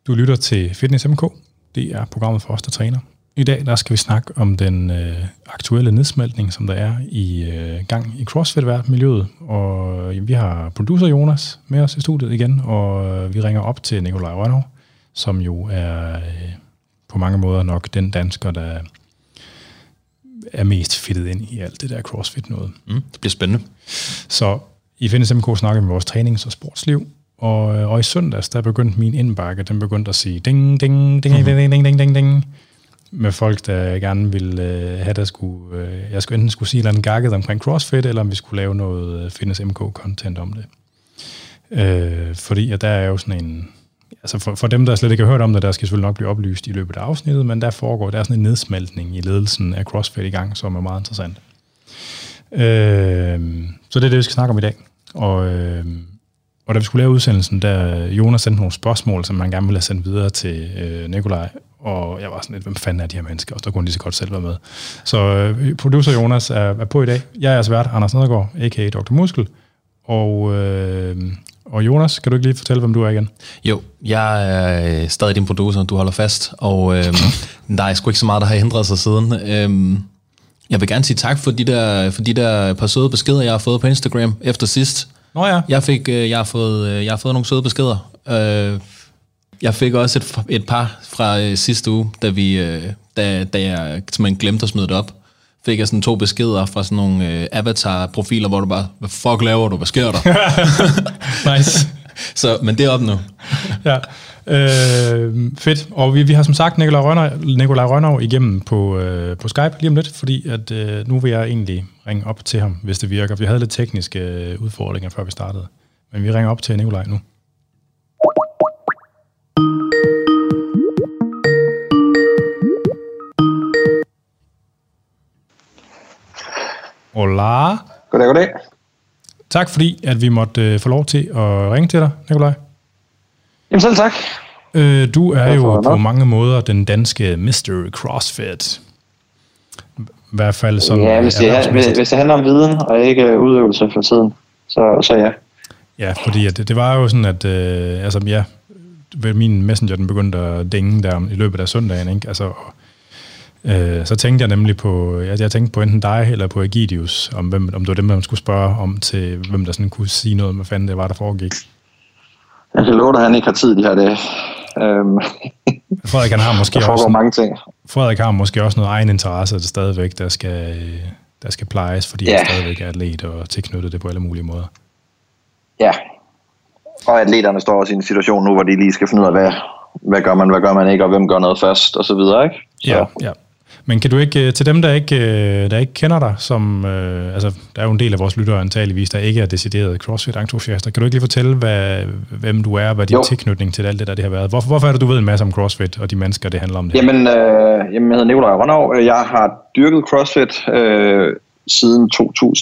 Du lytter til Fitness MK. Det er programmet for os, der træner. I dag der skal vi snakke om den aktuelle nedsmeltning, som der er i gang i CrossFit-miljøet. Og vi har producer Jonas med os i studiet igen, og vi ringer op til Nikolaj Rønnow, som jo er på mange måder nok den dansker, der er mest fittet ind i alt det der CrossFit-noget. Det bliver spændende. Så i Fitness MK snakker vi om vores trænings- og sportsliv, og i søndags, der begyndte min indbakke, den begyndte at sige ding, ding, ding, ding, ding, ding, ding, ding, med folk, der gerne ville have, der jeg skulle enten sige et eller andet gakket omkring CrossFit, eller om vi skulle lave noget Fitness MK-content om det. Fordi at der er jo sådan en, altså for dem, der slet ikke har hørt om det, der skal selvfølgelig nok blive oplyst i løbet af afsnittet, men der er sådan en nedsmeltning i ledelsen af CrossFit i gang, som er meget interessant. Så det er det, vi skal snakke om i dag. Og da vi skulle lave udsendelsen, der Jonas sendte nogle spørgsmål, som man gerne ville have sendt videre til Nikolaj, og jeg var sådan lidt, hvem fanden er de her mennesker? Og så kunne de så godt selv være med. Så producer Jonas er på i dag. Jeg er svært Anders Nedergaard, a.k.a. Dr. Muskel. Og Jonas, kan du ikke lige fortælle, hvem du er igen? Jo, jeg er stadig din producer, du holder fast, og der er sgu ikke så meget, der har ændret sig siden. Jeg vil gerne sige tak for de der par søde beskeder, jeg har fået på Instagram efter sidst. Nå ja. Jeg har fået nogle søde beskeder. Jeg fik også et par fra sidste uge, da jeg simpelthen glemte at smide det op. Fik jeg sådan 2 beskeder fra sådan nogle avatar-profiler, hvor du bare, hvad fuck laver du, hvad sker der? Nice. Så, men det er op nu. Ja, fedt. Og vi har som sagt Nikolaj Rønnow igennem på Skype lige om lidt, fordi at nu vil jeg egentlig ringe op til ham, hvis det virker. Vi havde lidt tekniske udfordringer, før vi startede. Men vi ringer op til Nikolaj nu. Hola. Goddag. Tak fordi, at vi måtte få lov til at ringe til dig, Nikolaj. Jamen selv tak. Du er jo på mange måder den danske Mr. CrossFit. I hvert fald sådan... Ja, hvis det handler om viden og ikke udøvelse for tiden, så ja. Ja, fordi det var jo sådan, at min Messenger den begyndte at dinge der i løbet af søndagen, ikke? Altså... Så tænkte jeg nemlig på, jeg tænkte på enten dig eller på Egidius, om det var dem, man skulle spørge om til, hvem der sådan kunne sige noget, hvad fanden det var, der foregik. Jeg kan love dig, at han ikke har tid de her dage. Frederik, han har måske der foregår mange ting. Frederik har måske også noget egen interesse, der stadigvæk, der skal plejes, fordi han stadigvæk er atlet og tilknyttet det på alle mulige måder. Ja, og atleterne står også i en situation nu, hvor de lige skal finde ud af, hvad gør man ikke, og hvem gør noget først, og så videre, ikke? Så. Ja. Men kan du ikke, til dem, der ikke kender dig, som, der er jo en del af vores lyttere antageligvis, der ikke er decideret CrossFit-entusiaster, kan du ikke lige fortælle, hvem du er, hvad din tilknytning til alt det, der det har været? Hvorfor er det, du ved en masse om CrossFit, og de mennesker, det handler om det? Jamen, jeg hedder Nikolaj Rønnow. Jeg har dyrket CrossFit siden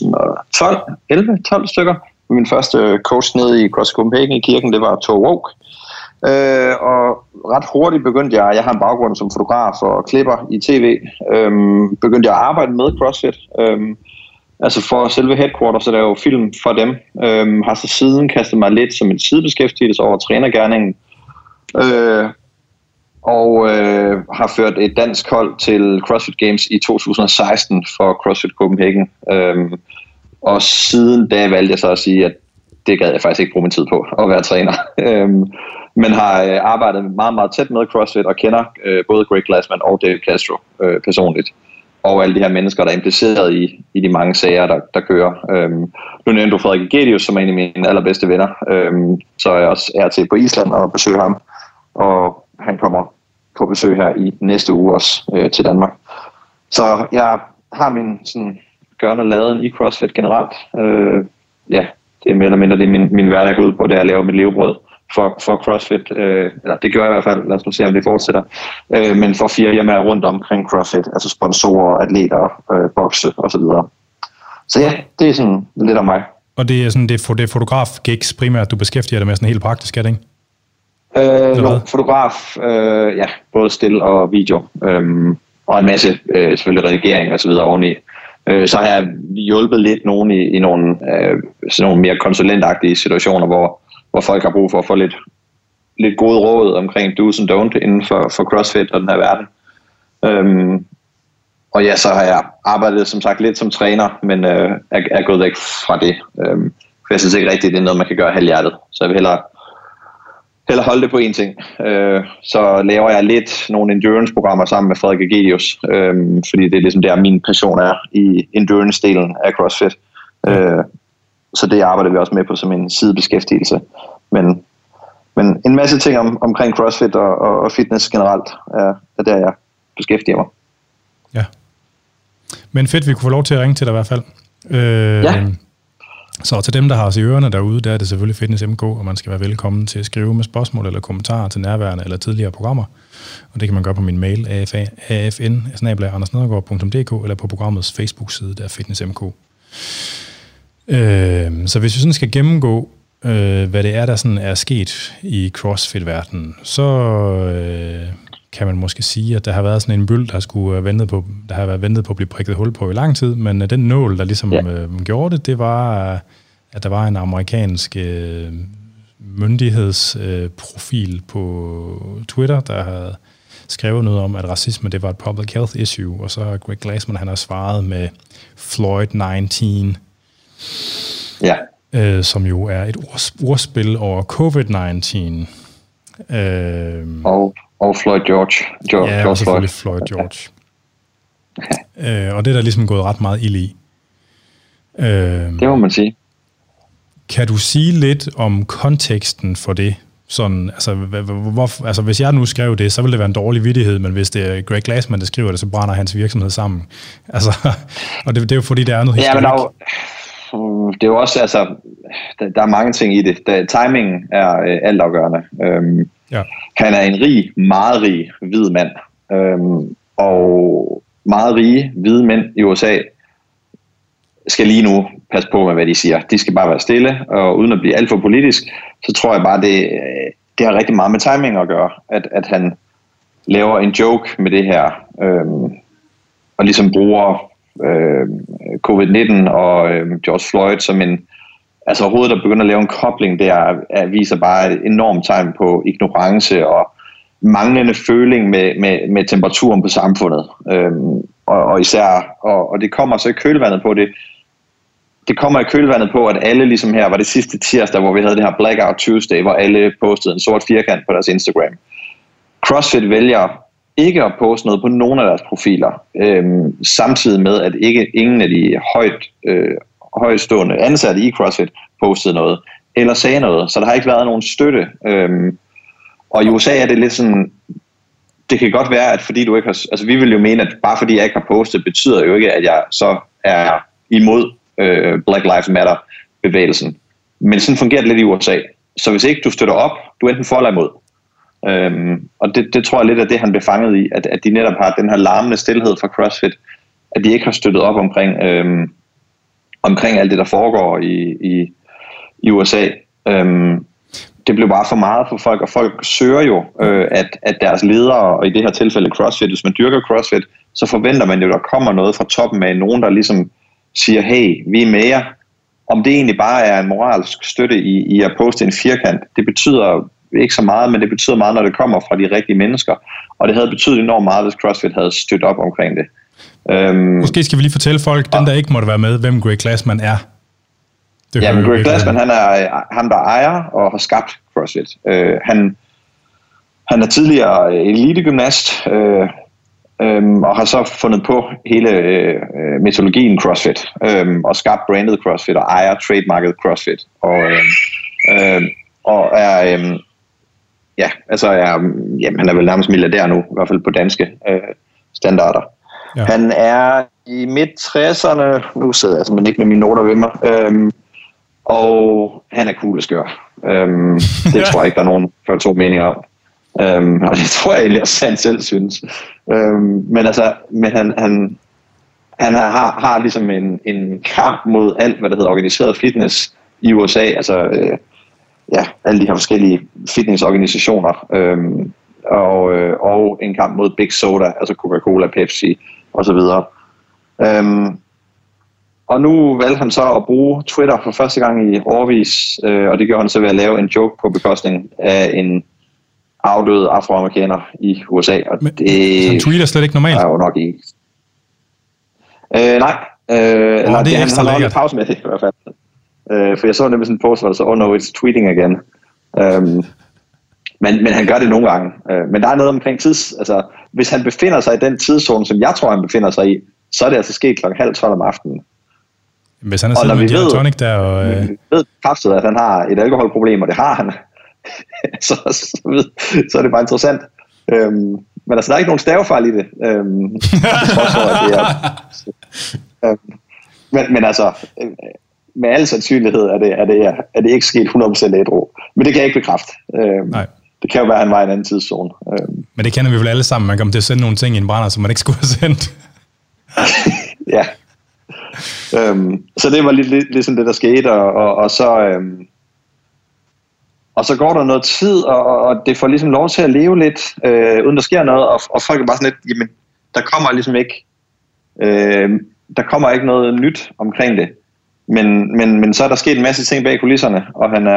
2012 stykker. Min første coach nede i CrossFit Copenhagen i kirken, det var Thor Wouk. Og ret hurtigt begyndte jeg har en baggrund som fotograf og klipper i tv, begyndte jeg at arbejde med CrossFit, altså for selve headquarter, så der er jo film for dem, har så siden kastet mig lidt som en sidebeskæftigelse over trænergerningen, og har ført et dansk hold til CrossFit Games i 2016 for CrossFit Copenhagen, og siden da valgte jeg så at sige, at det gad jeg faktisk ikke bruge min tid på at være træner. Men har arbejdet meget, meget tæt med CrossFit og kender både Greg Glassman og David Castro personligt. Og alle de her mennesker, der er impliceret i de mange sager, der kører. Nu nævnte du Frederik Egidius, som er en af mine allerbedste venner. Så er jeg også til på Island og besøger ham. Og han kommer på besøg her i næste uge også til Danmark. Så jeg har min sådan gørne laden i CrossFit generelt. Det er mere eller mindre det, min hverdag går ud på, det er at lave mit levebrød for CrossFit. Eller det gør jeg i hvert fald, lad os nu se, om det fortsætter. Men for 4 firmaer rundt omkring CrossFit, altså sponsorer, atleter, bokse osv. Så ja, det er sådan lidt om mig. Og det er sådan det er fotograf-gigs primært, du beskæftiger dig med sådan helt praktisk, er det ikke? Fotograf, både still og video. Og en masse selvfølgelig redigering og så videre oveni. Så har jeg hjulpet lidt nogen i nogle, sådan nogle mere konsulentagtige situationer, hvor folk har brug for at få lidt lidt gode råd omkring do's and don't inden for CrossFit og den her verden. Og ja, så har jeg arbejdet som sagt lidt som træner, men er gået væk fra det. For jeg synes ikke rigtigt, det er noget, man kan gøre halvhjertet. Så jeg vil hellere holde det på én ting. Så laver jeg lidt nogle endurance-programmer sammen med Frederik Egelius, fordi det er ligesom der, min passion er i endurance-delen af CrossFit. Så det arbejder vi også med på som en sidebeskæftigelse. Men en masse ting omkring CrossFit og fitness generelt er der, jeg beskæftiger mig. Ja. Men fedt, vi kunne få lov til at ringe til dig i hvert fald. Ja. Så til dem, der har os i ørerne derude, der er det selvfølgelig Fitness MK, og man skal være velkommen til at skrive med spørgsmål eller kommentarer til nærværende eller tidligere programmer. Og det kan man gøre på min mail, afn@andersnedergaard.dk, eller på programmets Facebook-side, der er Fitness MK. Så hvis vi sådan skal gennemgå, hvad det er, der sådan er sket i CrossFit-verdenen, så kan man måske sige, at der har været sådan en byld, der har været ventet på at blive prikket hul på i lang tid, men den nål, der ligesom gjorde det var, at der var en amerikansk myndighedsprofil på Twitter, der havde skrevet noget om, at racisme det var et public health issue, og så Greg Glassman, han har svaret med Floyd-19, som jo er et ordspil over COVID-19. Og Floyd George. Ja, selvfølgelig Floyd George. Og det er der ligesom gået ret meget ild i. Det må man sige. Kan du sige lidt om konteksten for det? Sådan, altså, hvis jeg nu skrev det, så ville det være en dårlig vittighed, men hvis det er Greg Glassman, der skriver det, så brænder hans virksomhed sammen. Altså, og det er jo fordi, der er noget historik. Det er jo også, altså, der er mange ting i det. Timingen er altafgørende. Han er en meget rig, hvid mand. Og meget rige, hvide mænd i USA skal lige nu passe på med, hvad de siger. De skal bare være stille, og uden at blive alt for politisk, så tror jeg bare, det har rigtig meget med timing at gøre, at han laver en joke med det her, og ligesom bruger COVID-19 og George Floyd som en, altså overhovedet der begynder at lave en kobling der, viser bare et enormt tegn på ignorance og manglende føling med temperaturen på samfundet. Og især, og det kommer så i kølvandet på det. Det kommer i kølvandet på, at alle ligesom her var det sidste tirsdag, hvor vi havde det her Blackout Tuesday, hvor alle postede en sort firkant på deres Instagram. CrossFit vælger ikke at poste noget på nogen af deres profiler, samtidig med, at ingen af de højtstående ansatte i CrossFit postede noget, eller sagde noget, så der har ikke været nogen støtte. Og i USA er det lidt sådan, det kan godt være, at fordi du ikke har, altså vi vil jo mene, at bare fordi jeg ikke har postet, betyder jo ikke, at jeg så er imod Black Lives Matter bevægelsen. Men sådan fungerer det lidt i USA. Så hvis ikke du støtter op, du er enten for eller imod. Og det tror jeg lidt af det, han blev fanget i, at de netop har den her larmende stilhed fra CrossFit, at de ikke har støttet op omkring alt det, der foregår i USA. Det blev bare for meget for folk, og folk søger jo, at deres ledere, og i det her tilfælde CrossFit, hvis man dyrker CrossFit, så forventer man jo, at der kommer noget fra toppen af nogen, der ligesom siger, hey, vi er med jer. Om det egentlig bare er en moralsk støtte i at poste en firkant, det betyder ikke så meget, men det betyder meget, når det kommer fra de rigtige mennesker. Og det havde betydet enormt meget, hvis CrossFit havde støttet op omkring det. Måske skal vi lige fortælle folk, den der ikke måtte være med, hvem Greg Glassman er. Men Greg Glassman, han er ham, der ejer og har skabt CrossFit. Han er tidligere elitegymnast, og har så fundet på hele metodologien CrossFit, og skabt brandet CrossFit, og ejer trademarket CrossFit. Og er, han er vel nærmest milliardær nu, i hvert fald på danske standarder. Ja. Han er i midt-60'erne, nu sidder jeg simpelthen ikke med mine noter ved mig, og han er cool at skør. Det tror jeg ikke, der er nogen for to meninger om. Og det tror jeg egentlig også, han selv synes. Men han har ligesom en kamp mod alt, hvad der hedder organiseret fitness i USA. Altså, alle de her forskellige fitnessorganisationer. Og en kamp mod Big Soda, altså Coca-Cola, Pepsi osv. Og nu valgte han så at bruge Twitter for første gang i årevis, og det gjorde han så ved at lave en joke på bekostning af afdøde afroamerikaner i USA, og det han tweeter slet ikke normalt. er jo nok ikke. Nej. Eller det er han har holdt pause med det i hvert fald. For jeg så nemlig sådan en post, hvor der så, no, it's tweeting again. Men han gør det nogle gange. Men der er noget omkring altså hvis han befinder sig i den tidszone, som jeg tror, han befinder sig i, så er det altså sket 11:30 om aftenen. Hvis han er sådan med gin tonic der, og vi ved kraftigt, at han har et alkoholproblem, og det har han, så er det bare interessant. Men altså, der er ikke nogen stavefejl i det. Men altså, med al sandsynlighed er det ikke sket 100% ædru. Men det kan jeg ikke bekræfte. Nej. Det kan jo være, at han var i en anden tidszone. Men det kender vi vel alle sammen. Man kommer til at sende nogle ting i en brænder, som man ikke skulle have sendt. Ja. Så det var lidt sådan det, der skete. Og så går der noget tid, og det får ligesom lov til at leve lidt, uden der sker noget. Og folk er bare sådan lidt, jamen, der kommer ligesom ikke... der kommer ikke noget nyt omkring det. Men så er der sket en masse ting bag kulisserne, og han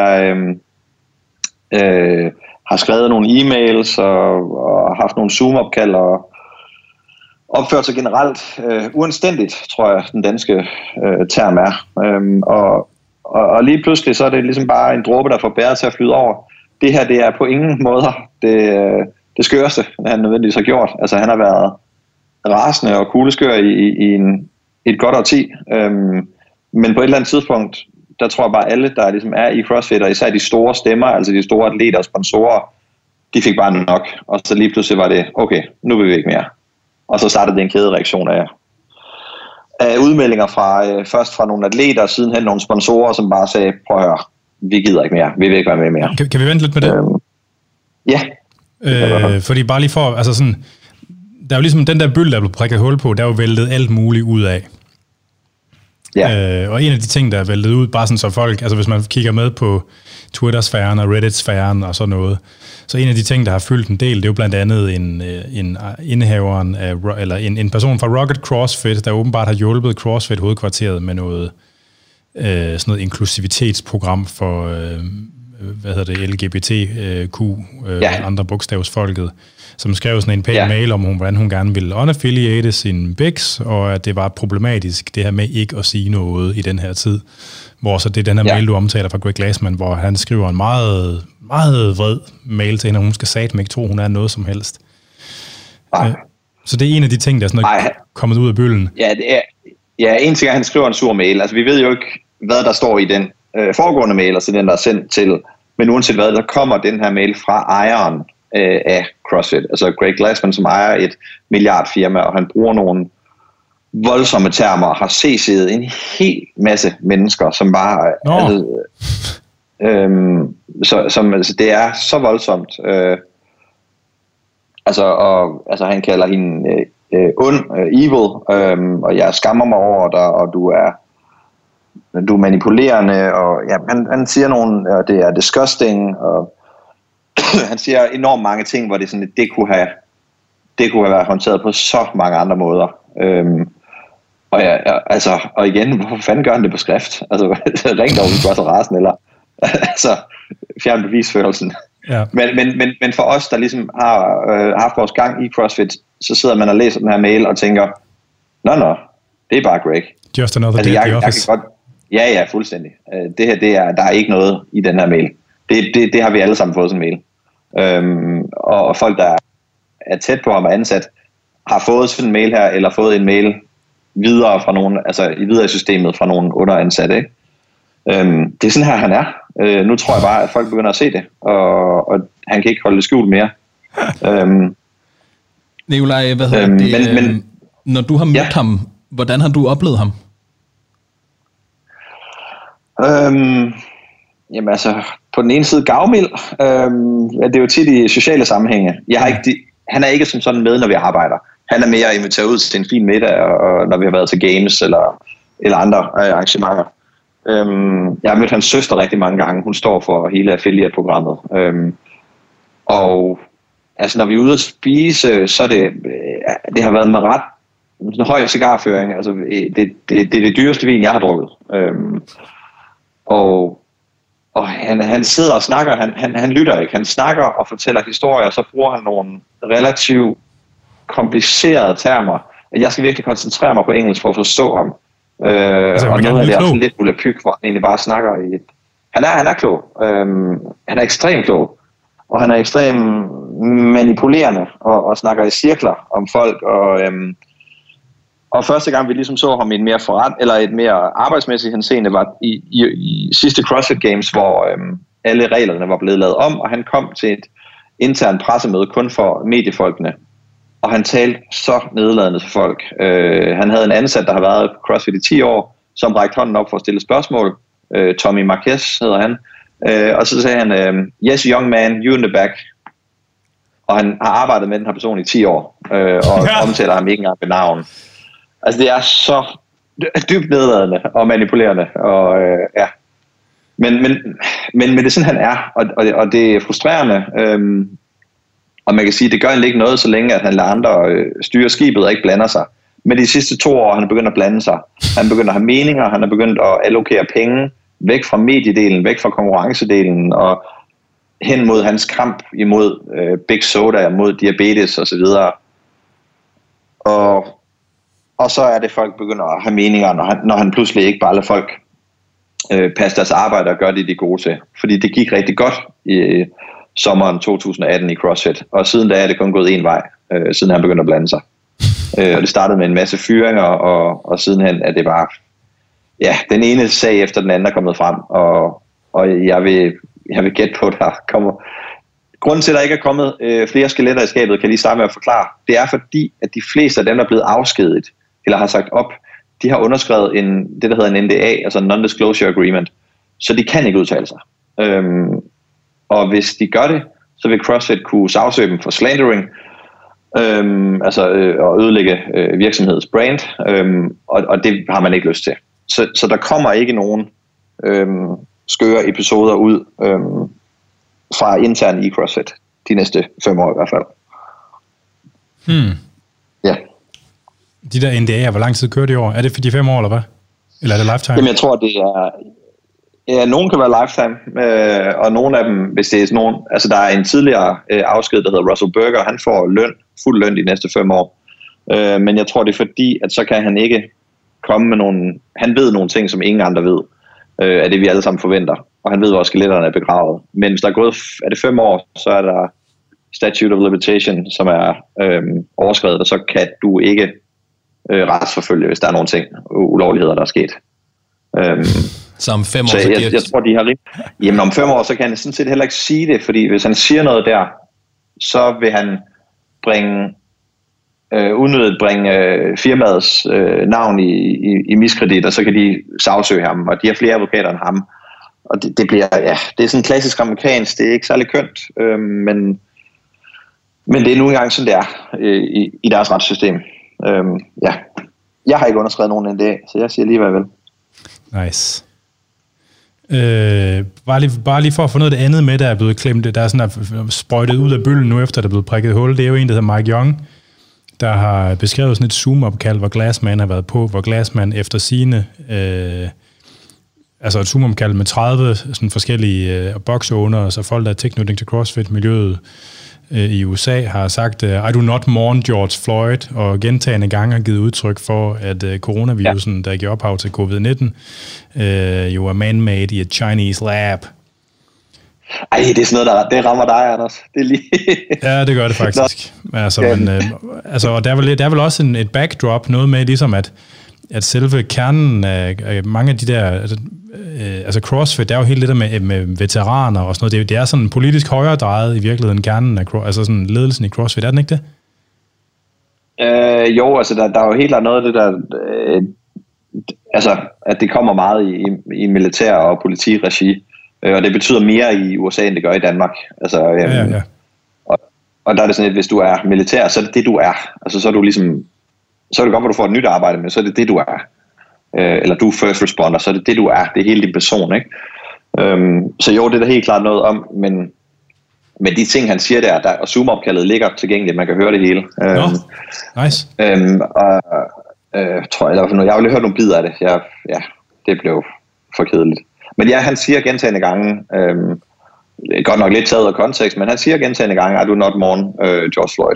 har skrevet nogle e-mails og haft nogle Zoom-opkald og opført sig generelt uanstændigt, tror jeg, den danske term er. Og lige pludselig så er det ligesom bare en dråbe, der får bæret til at flyde over. Det her, det er på ingen måder det skørste, han nødvendigvis har gjort. Altså han har været rasende og kugleskør i et godt årti. Men på et eller andet tidspunkt, der tror jeg bare alle, der ligesom er i CrossFit, og især de store stemmer, altså de store atleter og sponsorer, de fik bare nok. Og så lige pludselig var det, okay, nu vil vi ikke mere. Og så startede det en kædereaktion af udmeldinger først fra nogle atleter, og sidenhen nogle sponsorer, som bare sagde, prøv at høre, vi gider ikke mere, vi vil ikke være med mere. Kan vi vente lidt med det? Ja. Fordi bare lige for, altså sådan, der er jo ligesom den der byld, der er blevet prikket hul på, der er jo væltet alt muligt ud af. Ja. Og en af de ting, der er væltet ud, bare sådan så folk, altså hvis man kigger med på Twitter-sfæren og Reddit-sfæren og sådan noget, så en af de ting, der har fyldt en del, det er jo blandt andet en indehaveren af, eller en person fra Rocket CrossFit, der åbenbart har hjulpet CrossFit hovedkvarteret med noget sådan noget inklusivitetsprogram for LGBTQ, andre bogstavsfolket, som skrev sådan en pæn mail om, hvordan hun gerne ville unaffiliate sin bigs, og at det var problematisk, det her med ikke at sige noget i den her tid. Hvor så det er den her mail, du omtaler fra Greg Glassman, hvor han skriver en meget, meget vred mail til hende, og hun skal satme ikke tro, hun er noget som helst. Så det er en af de ting, der er sådan kommet ud af bølgen. Ja, en ting er, at han skriver en sur mail. Altså, vi ved jo ikke, hvad der står i den foregående mail, altså den, der er sendt til. Men uanset hvad, der kommer den her mail fra ejeren af CrossFit. Altså Greg Glassman, som ejer et milliardfirma, og han bruger nogle voldsomme termer, og har CC'et en hel masse mennesker, som bare... Altså, det er så voldsomt. Altså han kalder hende ond, evil, og jeg skammer mig over dig, og du er manipulerende, og ja, han siger nogle, og det er disgusting, og han siger enormt mange ting, hvor det sådan, det kunne have været håndteret på så mange andre måder. Og igen, hvorfor fanden gør han det på skrift? Altså, ring dog, hvis du er så rasende, eller altså, fjern bevisførelsen. Ja. Men for os, der ligesom har haft vores gang i CrossFit, så sidder man og læser den her mail og tænker, nå, det er bare Greg. Just another day at the office. Ja, fuldstændig. Det her, der er ikke noget i den her mail. Det har vi alle sammen fået sådan en mail. Og folk, der er tæt på ham og ansat, har fået sådan en mail her, eller fået en mail videre fra nogen, altså videre i systemet fra nogen underansatte, ikke? Det er sådan her, han er. Nu tror jeg bare, at folk begynder at se det, og han kan ikke holde det skjult mere. Nikolaj, hvad hedder det? Men, når du har mødt ham, hvordan har du oplevet ham? Jamen altså, på den ene side gavmild. Det er jo tit i sociale sammenhænge. Han er ikke som sådan med, når vi arbejder. Han er mere inviteret ud til en fin middag, og når vi har været til games eller andre arrangementer. Jeg har mødt hans søster rigtig mange gange. Hun står for hele affiliate-programmet. Og altså, når vi er ude at spise, så det har været med ret høj cigarføring. Altså, det er det dyreste vin, jeg har drukket. Og Og han sidder og snakker, han lytter ikke. Han snakker og fortæller historier, og så bruger han nogle relativt komplicerede termer. Jeg skal virkelig koncentrere mig på engelsk for at forstå ham. Og noget af det er sådan lidt volapyk, hvor han egentlig bare snakker i et... Han er klog. Han er ekstremt klog. Og han er ekstremt manipulerende og snakker i cirkler om folk. Og første gang vi ligesom så ham i en mere et mere arbejdsmæssigt henseende var i sidste CrossFit Games, hvor alle reglerne var blevet lavet om, og han kom til et internt pressemøde kun for mediefolkene. Og han talte så nedladende til folk. Han havde en ansat, der har været på CrossFit i 10 år, som rækte hånden op for at stille spørgsmål. Tommy Marquez hedder han. Og så sagde han, yes, young man, you in the back. Og han har arbejdet med den her person i 10 år, og omtaler ham ikke engang ved navn. Altså det er så dybt nedladende og manipulerende. Og, ja. Men det er sådan, han er, og det er frustrerende. Og man kan sige, at det gør egentlig ikke noget, så længe at han lader andre styre skibet og ikke blander sig. Men de sidste 2 år han er begyndt at blande sig. Han er begyndt at have meninger, han er begyndt at allokere penge væk fra mediedelen, væk fra konkurrencedelen og hen mod hans kamp imod Big Soda, mod diabetes osv. Og så er det, folk begynder at have meninger, når han pludselig ikke bare lader folk passe deres arbejde og gøre det, de er gode til. Fordi det gik rigtig godt i sommeren 2018 i CrossFit, og siden da er det kun gået en vej, siden han begyndte at blande sig. Og det startede med en masse fyringer, og sidenhen er det bare, ja, den ene sag efter den anden er kommet frem, og jeg vil gætte på, at der kommer... Grunden til, at der ikke er kommet flere skeletter i skabet, kan jeg lige starte med at forklare. Det er fordi, at de fleste af dem, der er blevet afskediget, eller har sagt op, de har underskrevet det, der hedder en NDA, altså en Non-Disclosure Agreement, så de kan ikke udtale sig. Og hvis de gør det, så vil CrossFit kunne sagsøge dem for slandering, og ødelægge virksomhedens brand, og det har man ikke lyst til. Så der kommer ikke nogen skøre episoder ud fra internt i CrossFit de næste 5 år i hvert fald. Ja. De der NDA'er, hvor lang tid kører de i år? Er det for de 5 år, eller hvad? Eller er det lifetime? Jamen, jeg tror, det er... Ja, nogen kan være lifetime, og nogle af dem, hvis det er sådan nogen... Altså, der er en tidligere afsked, der hedder Russell Berger, han får fuld løn de næste 5 år. Men jeg tror, det er fordi, at så kan han ikke komme med nogle... Han ved nogle ting, som ingen andre ved, af det vi alle sammen forventer. Og han ved, hvor skeletterne er begravet. Men hvis der er gået 5 år, så er der statute of limitation, som er overskredet, og så kan du ikke retsforfølge, hvis der er nogle ting, ulovligheder, der er sket. Så om 5 år, så jeg tror, de har jamen om 5 år, så kan han sådan set heller ikke sige det, fordi hvis han siger noget der, så vil han unødigt bringe firmaets navn i miskredit, og så kan de sagsøge ham, og de har flere advokater end ham. Og det bliver, ja, det er sådan klassisk amerikansk, det er ikke særlig kønt, men det er nu engang sådan, det er i deres retssystem. Ja. Jeg har ikke underskrevet nogen NDA, så jeg siger lige, hvad jeg vil. Nice. Bare lige for at få noget af det andet med, der er blevet klemt, der er sådan sprøjtet ud af bølgen nu, efter der er blevet prikket hul. Det er jo en, der hedder Mike Young, der har beskrevet sådan et Zoom-opkald, hvor Glassman har været på, hvor Glassman efter sigende, altså et Zoom-opkald med 30 sådan forskellige box-owners og folk, der er tilknytning til CrossFit-miljøet i USA, har sagt, I do not mourn George Floyd, og gentagne gange har givet udtryk for, at coronavirusen, der giver ophav til COVID-19, jo er man-made i et Chinese lab. Ej, det er sådan noget, det rammer dig, Anders. Det er lige... Ja, det gør det faktisk. Altså, men, og der er vel også et backdrop, noget med ligesom, at selve kernen af mange af de der... Altså CrossFit, det er jo helt det der med veteraner og sådan noget. Det er sådan politisk højere drejet i virkeligheden, kernen af altså sådan ledelsen i CrossFit, er den ikke det? Jo, altså der er jo helt klart noget af det der... altså, at det kommer meget i militær- og politiregi. Og det betyder mere i USA, end det gør i Danmark. Altså, ja. Og der er det sådan, at hvis du er militær, så er det det, du er. Altså, så er du ligesom... Så er det godt, at du får et nyt arbejde, men så er det det, du er. Eller du er first responder, så er det det, du er. Det er hele din person, ikke? Så jo, det er der helt klart noget om, men de ting, han siger der og Zoom-opkaldet ligger tilgængeligt, man kan høre det hele. Nice. Tror jeg, jeg har jo lige hørt nogle bidder af det. Det blev for kedeligt. Men ja, han siger gentagne gange, godt nok lidt taget af kontekst, men han siger gentagne gange, I do not mourn George Floyd.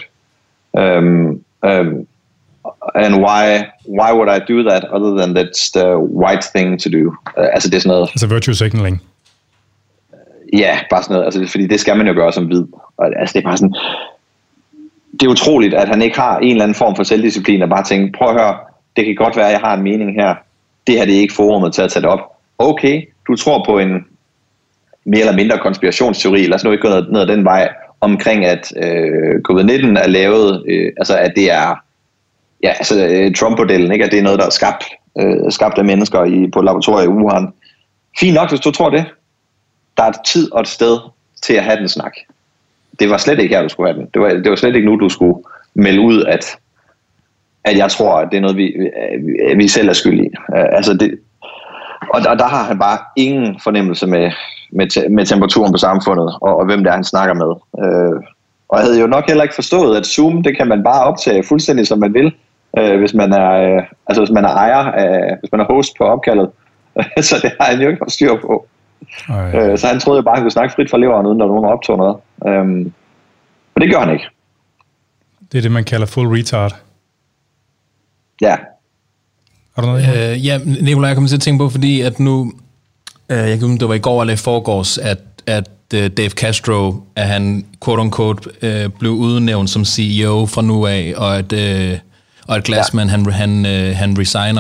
And why would I do that, other than that's the right thing to do? Altså det er sådan noget... Altså virtue signaling. Ja, bare sådan noget, altså, fordi det skal man jo gøre som hvid. Og, altså det er bare sådan... Det er utroligt, at han ikke har en eller anden form for selvdisciplin, og bare tænke, prøv at høre, det kan godt være, at jeg har en mening her. Det her det er ikke forumet til at tage det op. Okay, du tror på en mere eller mindre konspirationsteori, lad os nu ikke gå ned ad den vej, omkring at COVID-19 er lavet, altså at det er Trump-modellen, ikke? At det er noget, der er skabt af mennesker på laboratoriet i Wuhan. Fint nok, hvis du tror det. Der er et tid og et sted til at have den snak. Det var slet ikke her, du skulle have den. Det var slet ikke nu, du skulle melde ud, at jeg tror, at det er noget, vi selv er skyld i. Altså det, og der har han bare ingen fornemmelse med temperaturen på samfundet, og hvem det er, han snakker med. Og jeg havde jo nok heller ikke forstået, at Zoom, det kan man bare optage fuldstændig, som man vil, hvis man er hvis man er host på opkaldet. Så det har han jo ikke haft styr på. Så han troede jo bare, at han kunne snakke frit fra leveren, uden at nogen optog noget. Men det gør han ikke. Det er det, man kalder full retard. Ja. Har du noget? Ja, Nicolaj, jeg kommer til at tænke på, fordi at nu, jeg kan det var i går eller i forgårs, at Dave Castro, at han quote-unquote blev udnævnt som CEO fra nu af, og at Glassman, han resigner.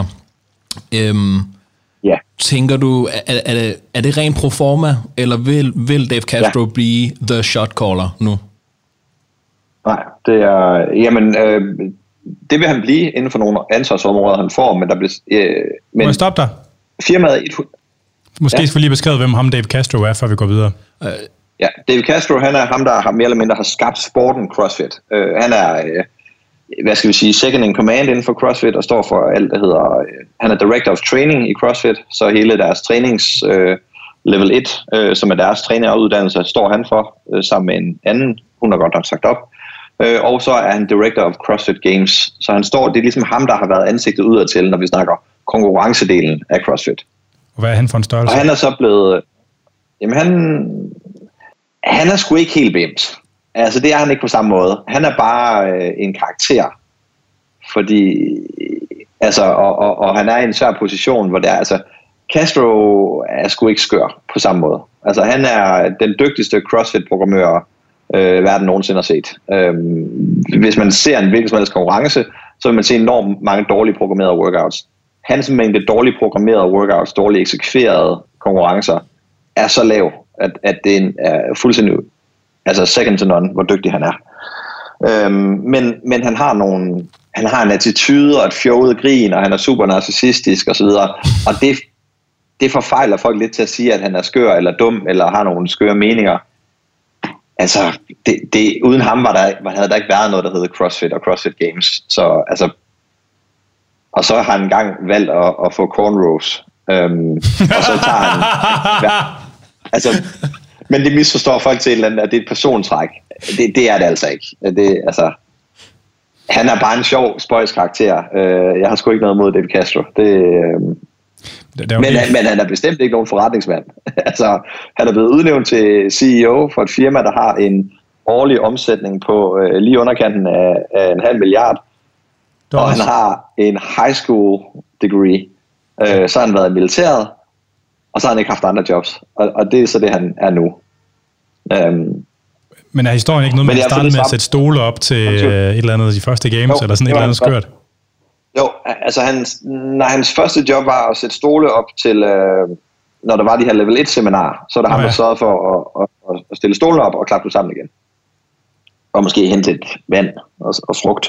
Ja. Tænker du, er det rent pro forma, eller vil Dave Castro blive the shot caller nu? Nej, det er... det vil han blive inden for nogle ansvarsområder, han får, men der bliver... Må jeg stoppe dig? Firmaet... Måske skal vi lige beskrive, hvem ham Dave Castro er, før vi går videre. Ja, Dave Castro, han er ham, der mere eller mindre har skabt sporten CrossFit. Han er... hvad skal vi sige, second in command inden for CrossFit, og står for alt, der hedder... han er director of training i CrossFit, så hele deres trænings level 1, som er deres træneruddannelse, står han for, sammen med en anden, hun har godt nok sagt op. Og så er han director of CrossFit Games, så han står, det er ligesom ham, der har været ansigtet udadtil, når vi snakker konkurrencedelen af CrossFit. Og hvad er han for en størrelse? Og han er så blevet... Jamen han er sgu ikke helt bims. Altså det er han ikke på samme måde. Han er bare en karakter. Fordi... Altså, og han er i en svær position, hvor det er... Altså, Castro er sgu ikke skør på samme måde. Altså han er den dygtigste CrossFit-programmør, verden nogensinde har set. Hvis man ser en hvilken som helst konkurrence, så vil man se enormt mange dårligt programmerede workouts. Hans mængde dårligt programmerede workouts, dårligt eksekverede konkurrencer, er så lav, at det er fuldstændig second to none, hvor dygtig han er. Men han har en attitude og et fjollet grin, og han er super narcissistisk osv. Og det forfejler folk lidt til at sige, at han er skør eller dum, eller har nogle skøre meninger. Altså, uden ham havde der ikke været noget, der hedder CrossFit og CrossFit Games. Så, altså, og så har han engang valgt at få cornrows. Og så tager han... men det misforstår folk til et eller andet, at det er et persontræk. Det er det altså ikke. Han er bare en sjov, spøjs karakter. Jeg har sgu ikke noget mod Dave Castro. Men han er bestemt ikke nogen forretningsmand. Han er blevet udnævnt til CEO for et firma, der har en årlig omsætning på lige underkanten af $500 million. Og han har en high school degree. Så har han været i militæret, og så har han ikke haft andre jobs. Og det er så det, han er nu. Men er historien ikke noget, man startede med at sætte stole op til et eller andet i de første games, eller sådan et eller andet skørt? Jo, altså hans første job var at sætte stole op til, når der var de her level 1 seminarer, så der ham, der sørgede for at stille stolen op og klappe dem sammen igen. Og måske hente et vand og frugt.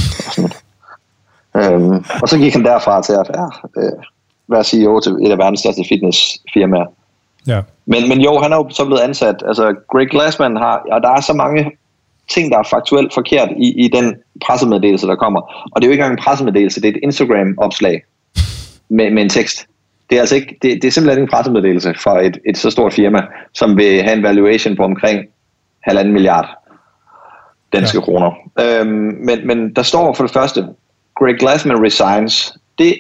Og så gik han derfra til at være CEO til et af verdens største fitnessfirmaer. Ja. Men jo, han er jo så blevet ansat. Altså Greg Glassman og der er så mange ting, der er faktuelt forkert i den pressemeddelelse, der kommer. Og det er jo ikke engang en pressemeddelelse, det er et Instagram-opslag med en tekst. Det er altså ikke, det er simpelthen ikke en pressemeddelelse fra et så stort firma, som vil have en valuation på omkring $1,5 milliard danske kroner. Men der står for det første, Greg Glassman resigns. Det er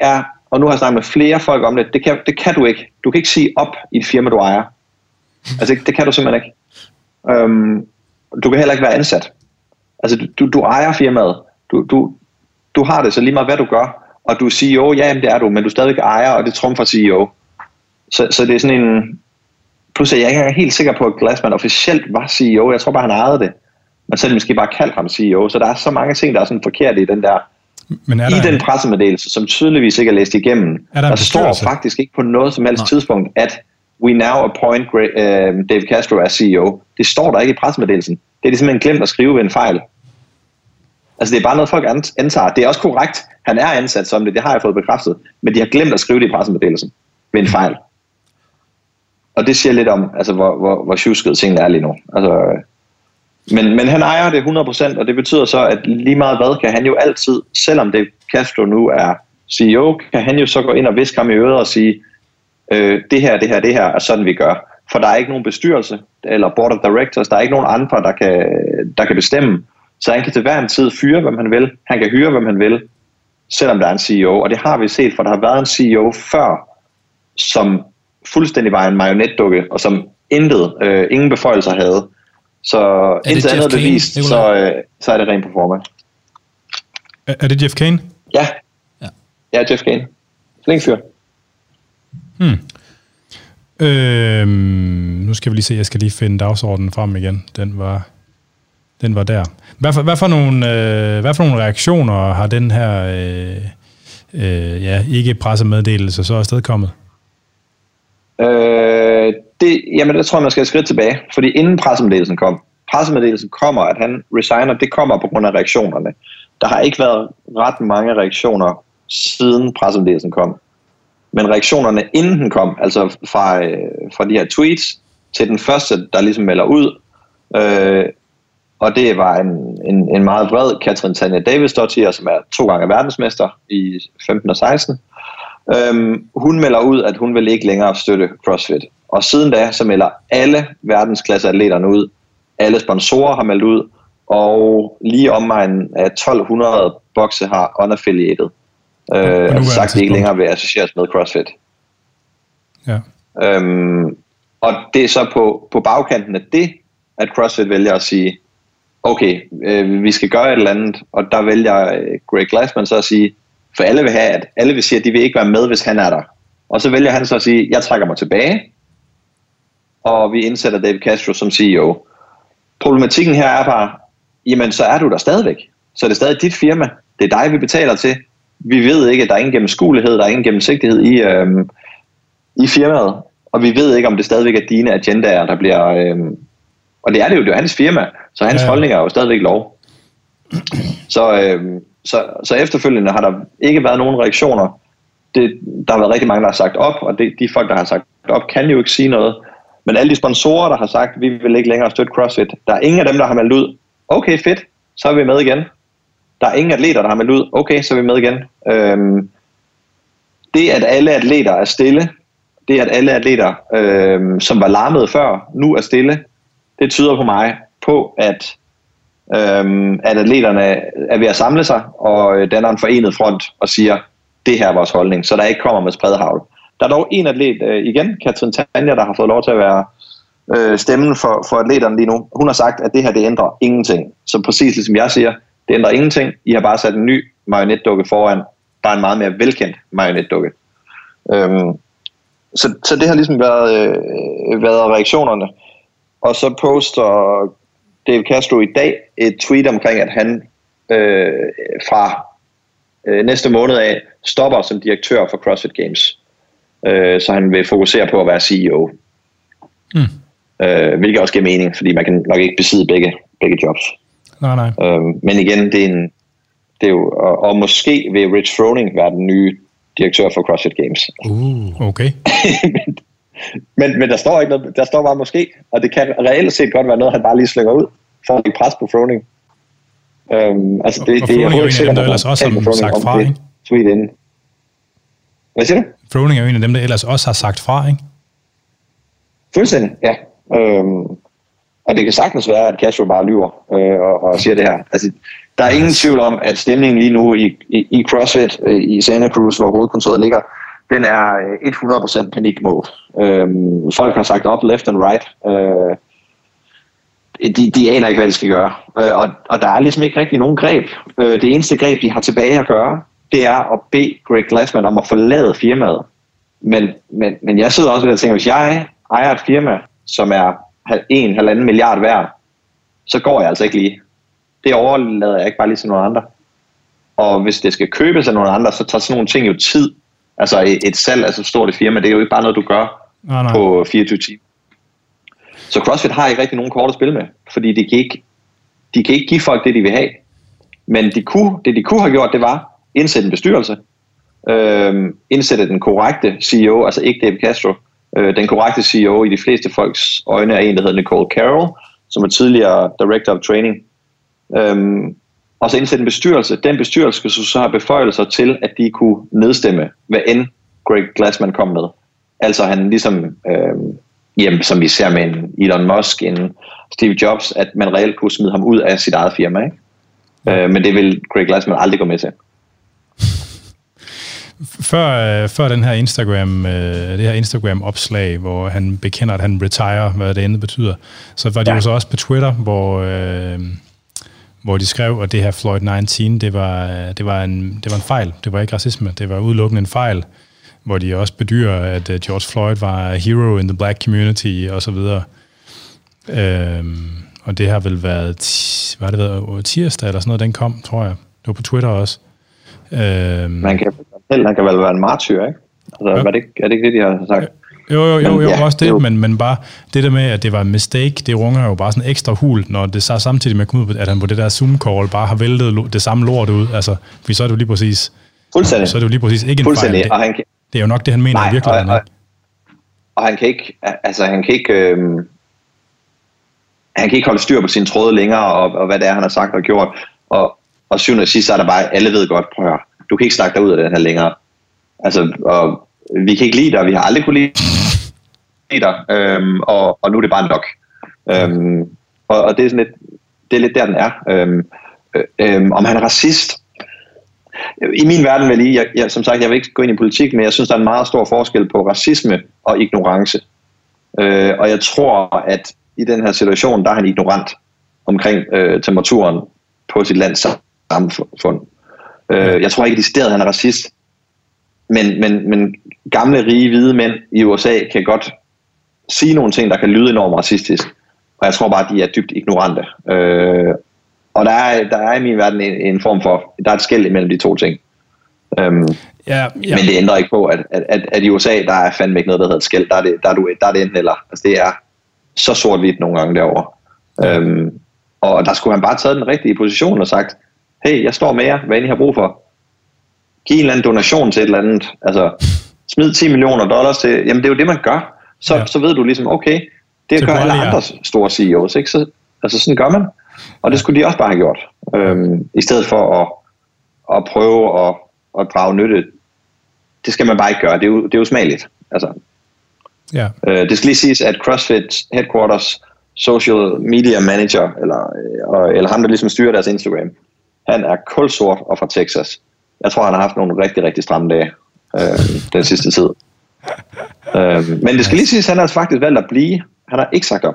og nu har jeg snakket med flere folk om det, det kan du ikke. Du kan ikke sige op i et firma, du ejer. Altså, det kan du simpelthen ikke. Du kan heller ikke være ansat. Altså, du ejer firmaet. Du har det, så lige meget hvad du gør, og du er CEO, ja, jamen, det er du, men du er stadigvæk ejer, og det trumfer CEO. Så det er sådan en... Plus, jeg er ikke engang helt sikker på, at Glassman officielt var CEO. Jeg tror bare, han ejede det. Men så er det måske bare kaldt ham CEO. Så der er så mange ting, der er sådan forkert i den der... Men i den pressemeddelelse, som tydeligvis ikke er læst igennem, der står faktisk ikke på noget som helst tidspunkt, at we now appoint Dave Castro as CEO. Det står der ikke i pressemeddelelsen. Det er de simpelthen glemt at skrive ved en fejl. Altså, det er bare noget, folk antager. Det er også korrekt. Han er ansat som det. Det har jeg fået bekræftet. Men de har glemt at skrive det i pressemeddelelsen ved en fejl. Og det siger lidt om, altså, hvor tjusket tingene er lige nu. Altså, men han ejer det 100%, og det betyder så, at lige meget hvad, kan han jo altid, selvom det Castro nu er CEO, kan han jo så gå ind og viske ham i øret og sige, det her er sådan, vi gør. For der er ikke nogen bestyrelse, eller board of directors, der er ikke nogen andre, der kan bestemme. Så han kan til hver en tid fyre, hvem han vil. Han kan hyre, hvem han vil, selvom der er en CEO. Og det har vi set, for der har været en CEO før, som fuldstændig var en marionetdukke, og som ingen beføjelser havde. Så indtil andet bevist, så er det rent performance. Er det Jeff Kane? Ja, Jeff Kane. Flink fyr. Nu skal vi lige se, jeg skal lige finde dagsordenen frem igen. Den var der. Hvad for nogle reaktioner har den her ikke pressemeddelelse så afstedkommet? Jamen, det tror jeg, man skal skridt tilbage. Fordi inden pressemeddelelsen kommer, at han resigner, det kommer på grund af reaktionerne. Der har ikke været ret mange reaktioner, siden pressemeddelelsen kom. Men reaktionerne inden den kom, altså fra de her tweets, til den første, der ligesom melder ud, og det var en meget bred Katrin Tanja Davidsdottir, som er 2 gange verdensmester i 15 og 16. Hun melder ud, at hun vil ikke længere støtte CrossFit. Og siden da, så melder alle verdensklasseatleterne ud. Alle sponsorer har meldt ud, og lige omegnen af 1200 bokse har unaffiliated. Sagt, de ikke længere vil associeres med CrossFit. Ja. Og det er så på bagkanten af det, at CrossFit vælger at sige, okay, vi skal gøre et eller andet, og der vælger Greg Glassman så at sige, for alle vil sige, at de vil ikke være med, hvis han er der. Og så vælger han så at sige, jeg trækker mig tilbage, og vi indsætter Dave Castro som CEO. Problematikken her er bare, jamen så er du der stadigvæk. Så er det stadig dit firma. Det er dig, vi betaler til. Vi ved ikke, at der er ingen gennemskuelighed, der er ingen gennemsigtighed i firmaet. Og vi ved ikke, om det stadigvæk er dine agendaer, der bliver... og det er jo hans firma, så hans holdninger er jo stadigvæk lov. Så efterfølgende har der ikke været nogen reaktioner. Der har været rigtig mange, der har sagt op, og de folk, der har sagt op, kan jo ikke sige noget. Men alle de sponsorer, der har sagt, vi vil ikke længere støtte CrossFit, der er ingen af dem, der har meldt ud, okay, fedt, så er vi med igen. Der er ingen atleter, der har meldt ud, okay, så er vi med igen. Det, at alle atleter er stille, det, at alle atleter, som var larmede før, nu er stille, det tyder på mig på, at atleterne er ved at samle sig, og danner en forenet front og siger, det her er vores holdning, så der ikke kommer med spredhavl. Der er dog en atlet igen, Katrin Tanja, der har fået lov til at være stemmen for atleterne lige nu. Hun har sagt, at det her, det ændrer ingenting. Så præcis ligesom jeg siger, det ændrer ingenting. I har bare sat en ny marionetdukke foran, bare en meget mere velkendt marionetdukke. Så det har ligesom været reaktionerne. Og så poster Dave Castro i dag et tweet omkring, at han fra næste måned af stopper som direktør for CrossFit Games. Så han vil fokusere på at være CEO. Hvilket også giver mening, fordi man kan nok ikke besidde begge jobs. Nej. Men igen, det er jo, og måske vil Rich Froning være den nye direktør for CrossFit Games. Okay. men der står ikke noget, der står bare måske, og det kan reelt set godt være noget, han bare lige slænger ud for at lægge pres på Froning. Altså det er Froning er jo en af dem, der ellers også har sagt fra, ikke? Hvad siger du? Froning er jo en af dem, der ellers også har sagt fra, ikke? Fuldstændig, ja. Og det kan sagtens være, at Castro bare lyver og siger det her. Altså, Der er ingen tvivl om, at stemningen lige nu i CrossFit, i Santa Cruz, hvor hovedkontoret ligger, den er 100% panikmode. Folk har sagt op left and right. De aner ikke, hvad de skal gøre. Og der er ligesom ikke rigtig nogen greb. Det eneste greb, de har tilbage at gøre, det er at bede Greg Glassman om at forlade firmaet. Men jeg sidder også og tænker, hvis jeg ejer et firma, som er 1,5 milliard værd, så går jeg altså ikke lige. Det overlader jeg ikke bare lige til nogle andre. Og hvis det skal købes af nogle andre, så tager sådan nogle ting jo tid. Altså et salg af så stort et firma, det er jo ikke bare noget, du gør på 24 timer. Så CrossFit har ikke rigtig nogen kort at spille med, fordi de kan ikke give folk det, de vil have. Men det de kunne have gjort, det var indsætte en bestyrelse, indsætte den korrekte CEO, altså ikke David Castro. Den korrekte CEO i de fleste folks øjne er en, der hedder Nicole Carroll, som er tidligere Director of Training. Og så indsætte en bestyrelse. Den bestyrelse skal så have beføjelser til, at de kunne nedstemme, hvad end Greg Glassman kom med. Altså han ligesom, som vi ser med en Elon Musk, en Steve Jobs, at man reelt kunne smide ham ud af sit eget firma. Ikke? Men det vil Greg Glassman aldrig gå med til. Før den her det her Instagram-opslag, hvor han bekender, at han retire, hvad det end betyder, så var de jo så også på Twitter, hvor de skrev, at det her Floyd 19, det var en fejl. Det var ikke racisme, det var udelukkende en fejl, hvor de også bedyrer, at George Floyd var a hero in the black community, og så videre. Og det har vel været, tirsdag eller sådan noget, den kom, tror jeg. Det var på Twitter også. Han kan vel være en martyr, ikke? Altså, er det ikke det, de har sagt? Jo, også det, men bare det der med, at det var en mistake, det runger jo bare sådan ekstra hul, når det så samtidig med at komme ud, at han på det der Zoom-call bare har væltet det samme lort ud. Altså, for så er det jo lige præcis... Fuldstændig. Så er det jo lige præcis ikke en fejl. Det er jo nok det, han mener i virkeligheden. Og han kan ikke... Altså, han kan ikke holde styr på sine tråde længere, og hvad det er, han har sagt og gjort. Og syvende og sidst, så er der bare, alle ved godt, prøv at høre, du kan ikke snakke dig ud af den her længere. Altså, og vi kan ikke lide dig, vi har aldrig kunne lide dig, og nu er det bare nok. Og det er sådan lidt der, den er. Om han er racist, i min verden vil jeg som sagt, jeg vil ikke gå ind i politik, men jeg synes, der er en meget stor forskel på racisme og ignorance. Og jeg tror, at i den her situation, der er han ignorant omkring temperaturen på sit lands samfund. Jeg tror ikke decideret, han er racist, men gamle, rige, hvide mænd i USA kan godt sige nogle ting, der kan lyde enormt racistisk, og jeg tror bare, at de er dybt ignorante. Og der er i min verden en form for, der er et skel imellem de to ting. Men det ændrer ikke på, at i USA, der er fandme ikke noget, der hedder et skel. Der er det enten eller. Altså det er så sort-hvidt nogle gange derovre. Og der skulle han bare taget den rigtige position og sagt, hey, jeg står med jer, hvad end I har brug for. Giv en eller anden donation til et eller andet. Altså, smid $10 million til, jamen det er jo det, man gør. Så ved du ligesom, okay, det gør alle andre store CEOs, ikke? Så, altså sådan gør man. Og det skulle de også bare have gjort. I stedet for at prøve at drage nytte. Det skal man bare ikke gøre. Det er jo smageligt. Altså. Ja. Det skal lige siges, at CrossFit Headquarters social media manager, eller ham, der ligesom styrer deres Instagram, han er kulsort og fra Texas. Jeg tror, han har haft nogle rigtig, rigtig stramme dage den sidste tid. Men det skal lige siges, at han har faktisk valgt at blive. Han har ikke sagt op.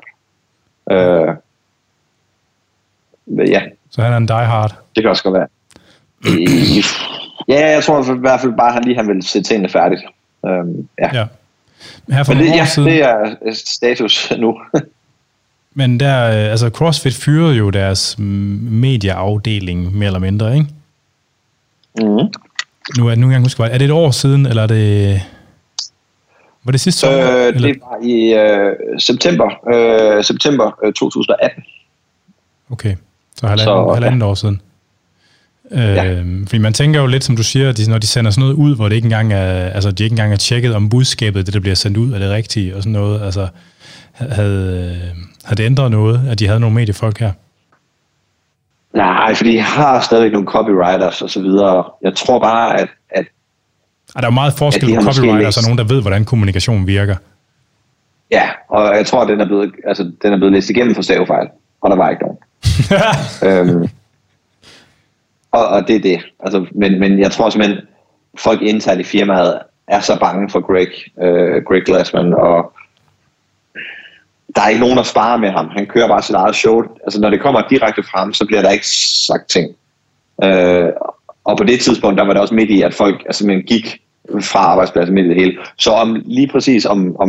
Ja. Så han er en diehard. Det kan også godt være. Ja, jeg tror i hvert fald bare, han vil se tingene færdigt. Ja. Her for men det er status nu. Men der, altså CrossFit fyrede jo deres medieafdeling, mere eller mindre, ikke? Mm. Nu kan jeg huske, er det et år siden, eller er det... Var det sidste sommer? Det var i september 2018. Okay, så halvandet år siden. Fordi man tænker jo lidt, som du siger, når de sender sådan noget ud, hvor det ikke engang er, altså de ikke engang er tjekket om budskabet, det der bliver sendt ud, er det rigtige og sådan noget. Altså, havde det ændret noget, at de havde nogle mediefolk her? Nej, fordi de har stadig nogle copywriters og så videre. Jeg tror bare, at der er jo meget forskel på copywriters og nogen, der ved, hvordan kommunikation virker. Ja, og jeg tror, at den er blevet læst igennem for stavefejl, og der var ikke nogen. Og det er det. Altså, men jeg tror simpelthen, folk internt i firmaet er så bange for Greg Glassman, og der er ikke nogen, der sparer med ham. Han kører bare sit eget show. Altså, når det kommer direkte frem, så bliver der ikke sagt ting. Og på det tidspunkt, der var det også midt i, at folk altså, gik fra arbejdspladsen midt i det hele. Så lige præcis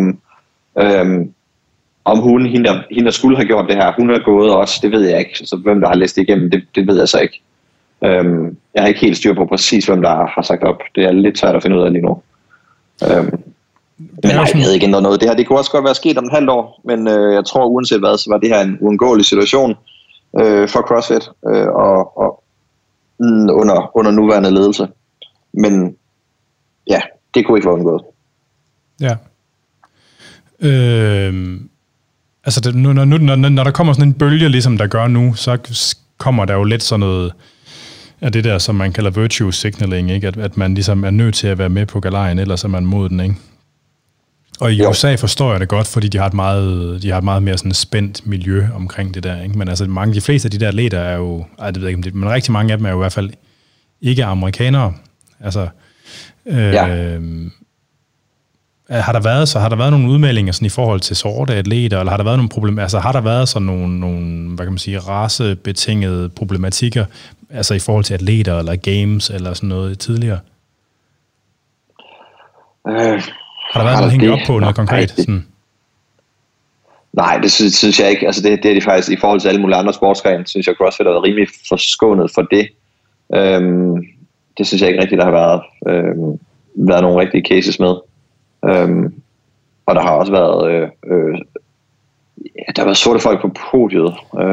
om hun, hende der skulle have gjort det her, hun er gået også, det ved jeg ikke. Så hvem der har læst det igennem, det ved jeg så ikke. Jeg har ikke helt styr på præcis, hvem der har sagt op. Det er lidt svært at finde ud af lige nu. Men nej, jeg ved ikke noget. Det her, det kunne også godt være sket om et halvt år, men jeg tror uanset hvad, så var det her en uundgåelig situation for CrossFit og under nuværende ledelse. Men ja, det kunne ikke være undgået. Ja. Altså, når der kommer sådan en bølge, ligesom der gør nu, så kommer der jo lidt sådan noget af det der, som man kalder virtue signaling, ikke? At man ligesom er nødt til at være med på galejen, ellers er man mod den, ikke? Og i USA forstår jeg det godt, fordi de har et meget mere sådan spændt miljø omkring det der, ikke? Men altså de fleste af de der atleter er jo, det ved jeg ikke om det, men rigtig mange af dem er jo i hvert fald ikke amerikanere. Altså, har der været nogle udmeldinger sådan i forhold til sorte atleter, eller har der været nogle problemer? Altså har der været sådan nogle hvad kan man sige, racebetingede problematikker, altså i forhold til atleter eller games eller sådan noget tidligere? Har der været noget hængt op på noget konkret? Sådan? Nej, det synes jeg ikke. Altså det er de faktisk i forhold til alle mulige andre sportsgrene, synes jeg CrossFit har været rimelig forskånet for det. Det synes jeg ikke rigtigt, der har været nogle rigtige cases med. Og der har også været der har været sorte folk på podiet.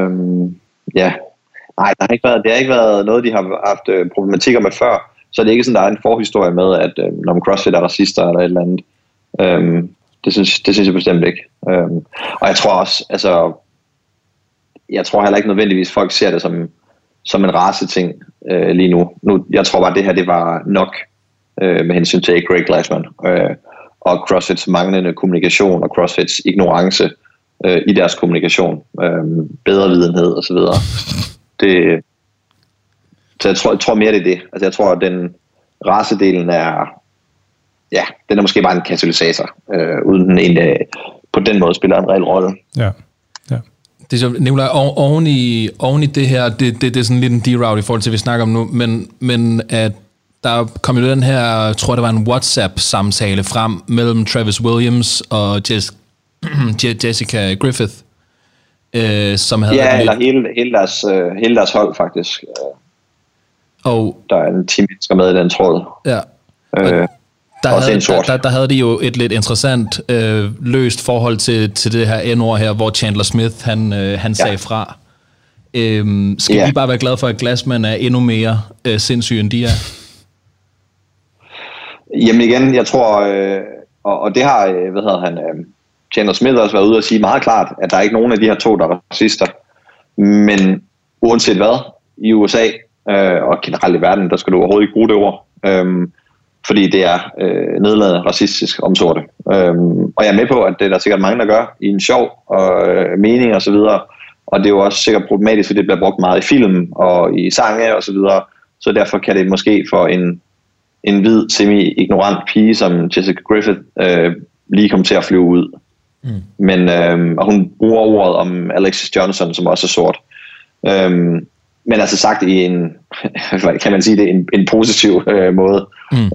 Nej, det har ikke været noget, de har haft problematikker med før. Så det er ikke sådan, der er en forhistorie med, at når CrossFit er racister eller et eller andet. Det synes jeg bestemt ikke. Og jeg tror også, altså, jeg tror heller ikke nødvendigvis, folk ser det som en raceting lige nu. Jeg tror bare, det her det var nok med hensyn til Greg Glassman og CrossFits manglende kommunikation og CrossFits ignorance i deres kommunikation. Bedre videnhed og så videre. Så jeg tror mere, det er det. Altså jeg tror, at den racedelen den er måske bare en katalysator, uden den egentlig på den måde spiller en reel rolle. Ja. Det er Nicolaj, oven i det her, det er sådan lidt en deroute i forhold til, vi snakker om nu, men at der kom jo den her, jeg tror det var en WhatsApp-samtale frem mellem Travis Williams og Jessica Griffith, som havde... Ja, eller hele deres hold faktisk. Og der er en team, der skal med i den tråd. Ja. Der havde de jo et lidt interessant løst forhold til det her N-ord her, hvor Chandler Smith han sagde fra. Skal vi bare være glade for, at Glassman er endnu mere sindssyg, end de er? Jamen igen, jeg tror, og det har, Chandler Smith også været ude og sige meget klart, at der er ikke nogen af de her to, der er racister. Men uanset hvad, i USA og generelt i verden, der skal du overhovedet ikke bruge det ord. Fordi det er nedladende racistisk om sorte. Og jeg er med på, at det er der sikkert mange, der gør i en sjov og mening og så videre. Og det er jo også sikkert problematisk, fordi det bliver brugt meget i film og i sange og så videre. Så derfor kan det måske for en hvid, semi-ignorant pige som Jessica Griffith lige komme til at flyve ud. Men og hun bruger ordet om Alexis Johnson, som også er sort. Men altså sagt i en, kan man sige det, en positiv måde.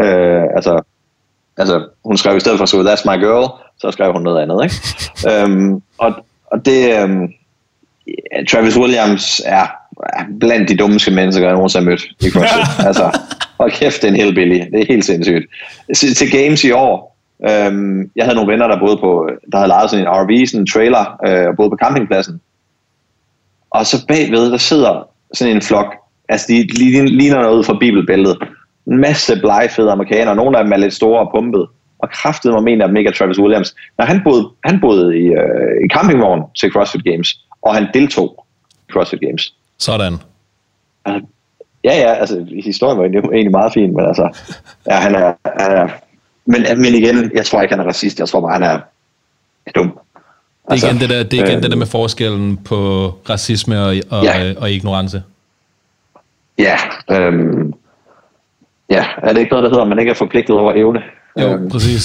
Altså hun skrev i stedet for so that's my girl, så skrev hun noget andet, ikke? Og det Travis Williams er blandt de dummeste mennesker, jeg nogensinde har mødt i CrossFit. Altså, hold kæft, det er en hellbilly. Det er helt sindssygt. Til games i år, jeg havde nogle venner, der havde lejet sådan en RV, sådan en trailer, boede på campingpladsen. Og så bagved, der sidder sådan en flok, altså de ligner noget ud fra bibelbæltet. En masse blegfede amerikanere, nogle af dem er lidt store og pumpet. Og kraftede mig mener, at mega Travis Williams. Når han boede i campingvogn til CrossFit Games, og han deltog i CrossFit Games. Sådan. Ja, altså historien var egentlig meget fin, men altså, ja, han er men igen, jeg tror ikke, han er racist, jeg tror bare, han er dum. Det er igen det der med forskellen på racisme og ignorance. Ja, Ja, er det ikke noget, der hedder, at man ikke er forpligtet over evne? Jo, præcis.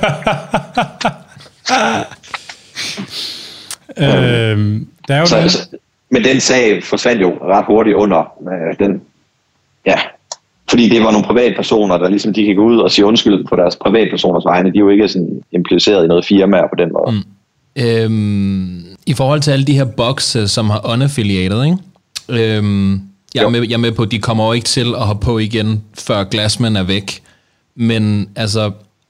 Der er jo men den sag forsvandt jo ret hurtigt under den. Ja, fordi det var nogle privatpersoner, der ligesom de kan gå ud og sige undskyld på deres privatpersoners vegne. De er jo ikke sådan impliceret i noget firma på den måde. I forhold til alle de her bokse, som har unaffiliated, ikke? Jeg er med på, at de kommer jo ikke til at hoppe på igen, før Glassman er væk. Men altså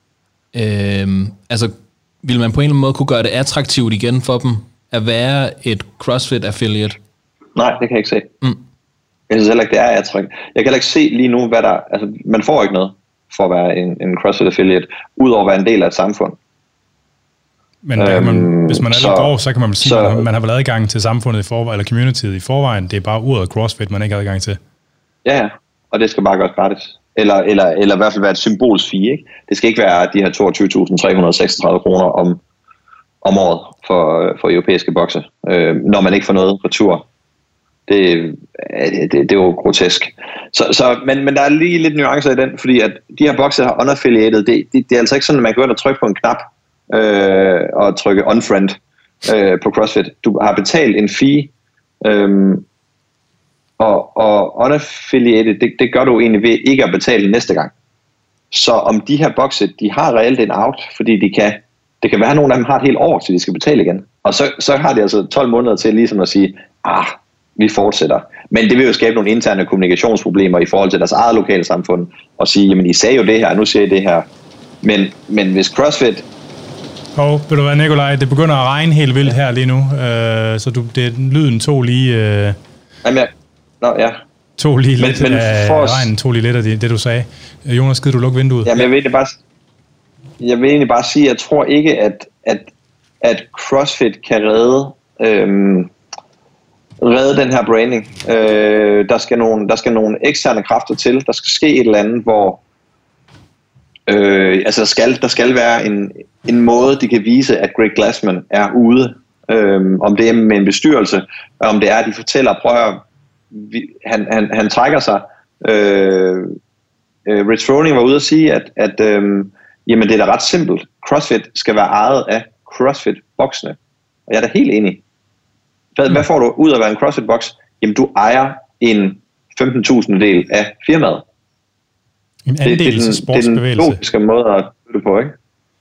vil man på en eller anden måde kunne gøre det attraktivt igen for dem, at være et CrossFit affiliate? Nej, det kan jeg ikke se. Jeg synes heller ikke, det er attraktivt. Jeg kan heller ikke se lige nu, hvad der... Altså, man får ikke noget for at være en CrossFit affiliate, udover at være en del af et samfund. Men hvis man er lidt grov, så kan man sige, at man har vel adgang til samfundet i forvejen, eller communityet i forvejen. Det er bare ordet CrossFit, man ikke har adgang til. Ja, og det skal bare gøres gratis. Eller i hvert fald være et symbols fee, ikke? Det skal ikke være de her 22.336 kroner om året for europæiske bokse, når man ikke får noget retur. Det er jo grotesk. Men der er lige lidt nuancer i den, fordi at de her bokse har unaffiliated. Det er altså ikke sådan, at man kan gå ind og trykke på en knap og trykke unfriend på CrossFit. Du har betalt en fee, og unaffiliated, det gør du egentlig ved ikke at betale næste gang. Så om de her bokse, de har reelt en out, fordi det kan være, at nogle af dem har et helt år, til de skal betale igen. Og så har de altså 12 måneder til ligesom at sige, vi fortsætter. Men det vil jo skabe nogle interne kommunikationsproblemer i forhold til deres eget lokale samfund, og sige, jamen I sagde jo det her, nu siger I det her. Men hvis CrossFit... Ved du hvad, Nikolaj, det begynder at regne helt vildt her lige nu, så lyden tog lige... Tog lige lidt af regnen, tog lige lidt af det, du sagde. Jonas, gider du lukke vinduet? Jamen, jeg vil egentlig bare sige, at jeg tror ikke, at CrossFit kan redde den her branding. Der skal nogle eksterne kræfter til. Der skal ske et eller andet, hvor der skal være en måde, de kan vise, at Greg Glassman er ude. Om det er med en bestyrelse, om det er, at de fortæller, prøv han trækker sig. Rich Froning var ude at sige, at jamen det er da ret simpelt. CrossFit skal være ejet af CrossFit-boksene. Og jeg er da helt enig. Hvad får du ud af at være en CrossFit-boks? Jamen du ejer en 15.000 del af firmaet. En andelssportsbevægelse. Det er den logiske måde at gøre det på, ikke?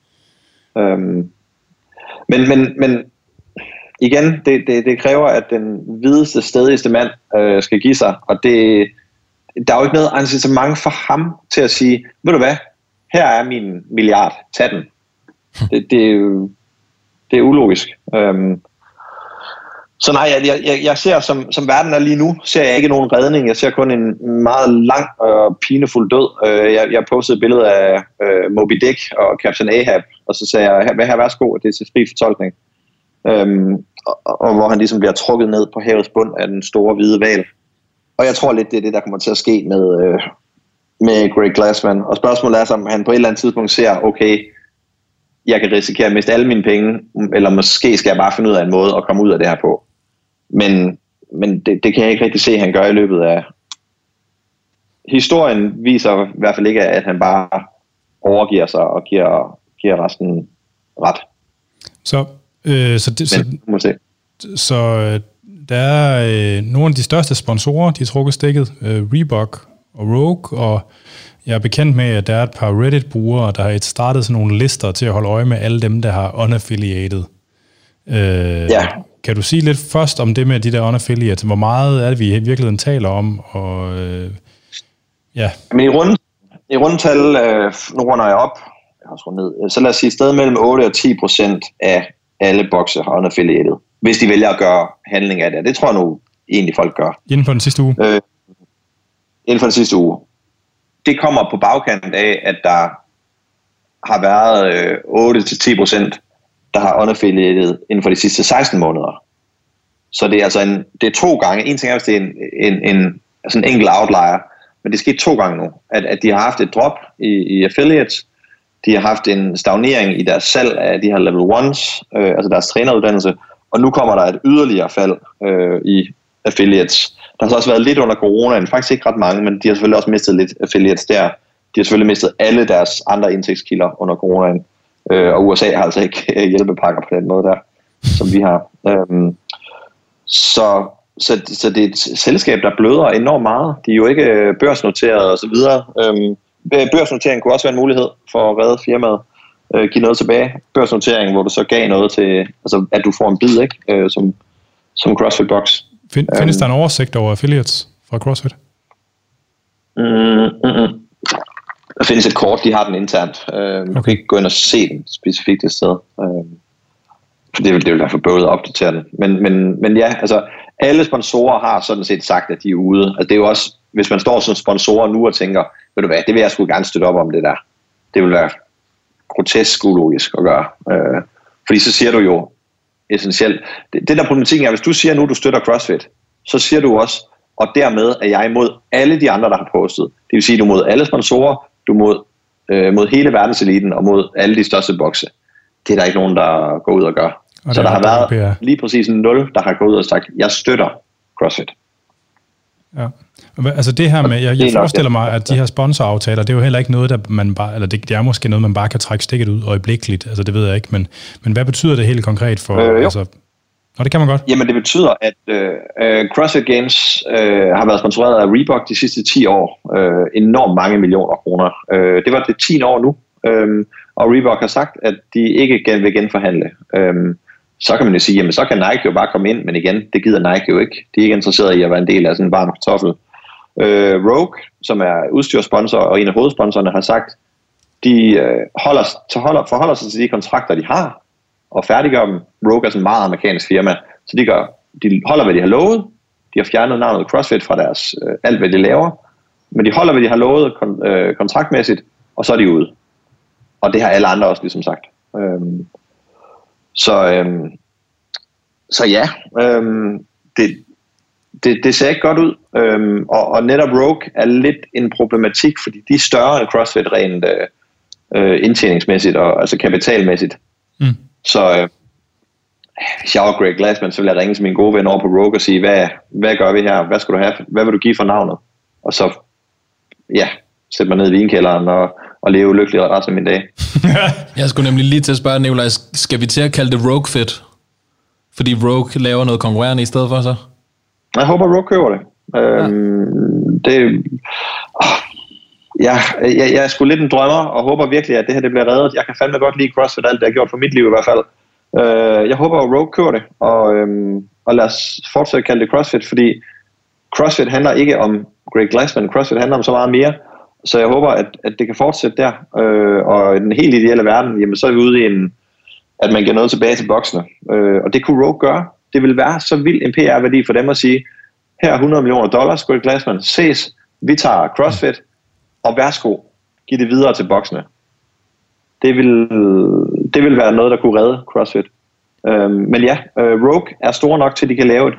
Men igen, det kræver, at den videste, stedigste mand skal give sig, og der er jo ikke noget incitament for ham til at sige, ved du hvad, her er min milliard, tag den. Det er ulogisk. Så nej, jeg ser, som verden er lige nu, ser jeg ikke nogen redning. Jeg ser kun en meget lang og pinefuld død. Jeg postede et billede af Moby Dick og Captain Ahab, og så sagde jeg, hvad her, værsgo, det er til fri fortolkning. Og hvor han ligesom bliver trukket ned på havets bund af den store hvide hval. Og jeg tror lidt, det er det, der kommer til at ske med Greg Glassman. Og spørgsmålet er, om han på et eller andet tidspunkt ser, okay, jeg kan risikere at miste alle mine penge, eller måske skal jeg bare finde ud af en måde at komme ud af det her på. Men det kan jeg ikke rigtig se, at han gør i løbet af... Historien viser i hvert fald ikke, at han bare overgiver sig og giver resten ret. Så der er nogle af de største sponsorer, de har trukket stikket, Reebok og Rogue, og jeg er bekendt med, at der er et par Reddit-brugere, der har startet sådan nogle lister til at holde øje med alle dem, der har unaffiliated. Kan du sige lidt først om det med de der unaffiliated? Hvor meget er det, vi i virkeligheden taler om? Og, Men i rundtal, nu runder jeg op, jeg har skruet ned, så lad os sige, sted mellem 8 og 10% af alle bokse har unaffiliated, hvis de vælger at gøre handling af det. Det tror jeg nu egentlig folk gør. Inden for den sidste uge? Inden for den sidste uge. Det kommer på bagkant af, at der har været 8-10%, der har unaffiliated inden for de sidste 16 måneder. Så det er altså det er 2 gange. En ting er, hvis det er en enkelt outlier, men det sker 2 gange nu, at de har haft et drop i affiliates. De har haft en stagnering i deres salg af de her level 1's, altså deres træneruddannelse, og nu kommer der et yderligere fald i affiliates. Der har så også været lidt under coronaen, faktisk ikke ret mange, men de har selvfølgelig også mistet lidt affiliates der. De har selvfølgelig mistet alle deres andre indtægtskilder under coronaen, og USA har altså ikke hjælpepakker på den måde der, som vi har. Så det er et selskab, der bløder enormt meget. De er jo ikke børsnoteret og så videre. Børsnotering kunne også være en mulighed for at redde firmaet. Give noget tilbage. Børsnotering, hvor du så gav noget til, altså at du får en bid, ikke? Som CrossFit Box. Findes der en oversigt over affiliates fra CrossFit? Der findes et kort, de har den internt. Du kan ikke gå ind og se den specifikt et sted. For det vil være for bøvet at opdatere den. Men ja, altså alle sponsorer har sådan set sagt, at de er ude. Altså det er jo også, hvis man står som sponsorer nu og tænker, ved du hvad, det vil jeg sgu gerne støtte op om det der. Det vil være grotesk ulogisk at gøre. Fordi så siger du jo essentielt, det der problematikken er, hvis du siger nu, du støtter CrossFit, så siger du også, og dermed er jeg imod alle de andre, der har postet. Det vil sige, du er mod alle sponsorer, du er mod hele verdenseliten og mod alle de største bokse. Det er der ikke nogen, der går ud og gør. Og så der har været lige præcis 0, der har gået ud og sagt, jeg støtter CrossFit. Ja. Altså det her med, jeg forestiller mig, at de her sponsoraftaler, det er jo heller ikke noget, der man bare, eller det er måske noget, man bare kan trække stikket ud øjeblikkeligt, altså det ved jeg ikke, men hvad betyder det helt konkret for, altså, det kan man godt. Jamen det betyder, at CrossFit Games har været sponsoreret af Reebok de sidste 10 år, enormt mange millioner kroner. Det var det 10 år nu, og Reebok har sagt, at de ikke vil genforhandle. Så kan man jo sige, jamen så kan Nike jo bare komme ind, men igen, det gider Nike jo ikke. De er ikke interesseret i at være en del af sådan en varm kartoffel. Rogue, som er udstyrssponsor og en af hovedsponsorerne, har sagt, de forholder sig til de kontrakter, de har, og færdiggør dem. Rogue er sådan en meget amerikansk firma, så de holder, hvad de har lovet. De har fjernet navnet CrossFit fra deres alt, hvad de laver, men de holder, hvad de har lovet kontraktmæssigt, og så er de ude. Og det har alle andre også ligesom sagt. Så ja, det ser ikke godt ud, og netop Rogue er lidt en problematik, fordi de er større end CrossFit rent indtjeningsmæssigt og altså kapitalmæssigt. Så hvis jeg var Greg Glassman, så ville jeg ringe til min gode ven over på Rogue og sige, hvad gør vi her? Hvad skal du have? Hvad vil du give for navnet? Og så sætte mig ned i vinkælderen og leve lykkelig resten af min dag. Jeg skulle nemlig lige til at spørge, Nikolaj, skal vi til at kalde det Rogue Fit? Fordi Rogue laver noget konkurrerende i stedet for sig? Jeg håber, Rogue køber det. Jeg er sgu lidt en drømmer, og håber virkelig, at det her det bliver reddet. Jeg kan fandme godt lide CrossFit, alt det har gjort for mit liv i hvert fald. Jeg håber, at Rogue køber det, og lad os fortsætte at kalde det CrossFit, fordi CrossFit handler ikke om Greg Glassman, CrossFit handler om så meget mere. Så jeg håber, at det kan fortsætte der. Og i den helt ideelle verden, jamen, så er vi ude i at man giver noget tilbage til boksene. Og det kunne Rogue gøre. Det vil være så vild en PR-værdi for dem at sige, her er $100 million, Greg Glassman, ses, vi tager CrossFit, og værsgo, giv det videre til boksene. Det vil være noget, der kunne redde CrossFit. Men ja, Rogue er store nok til, at de kan lave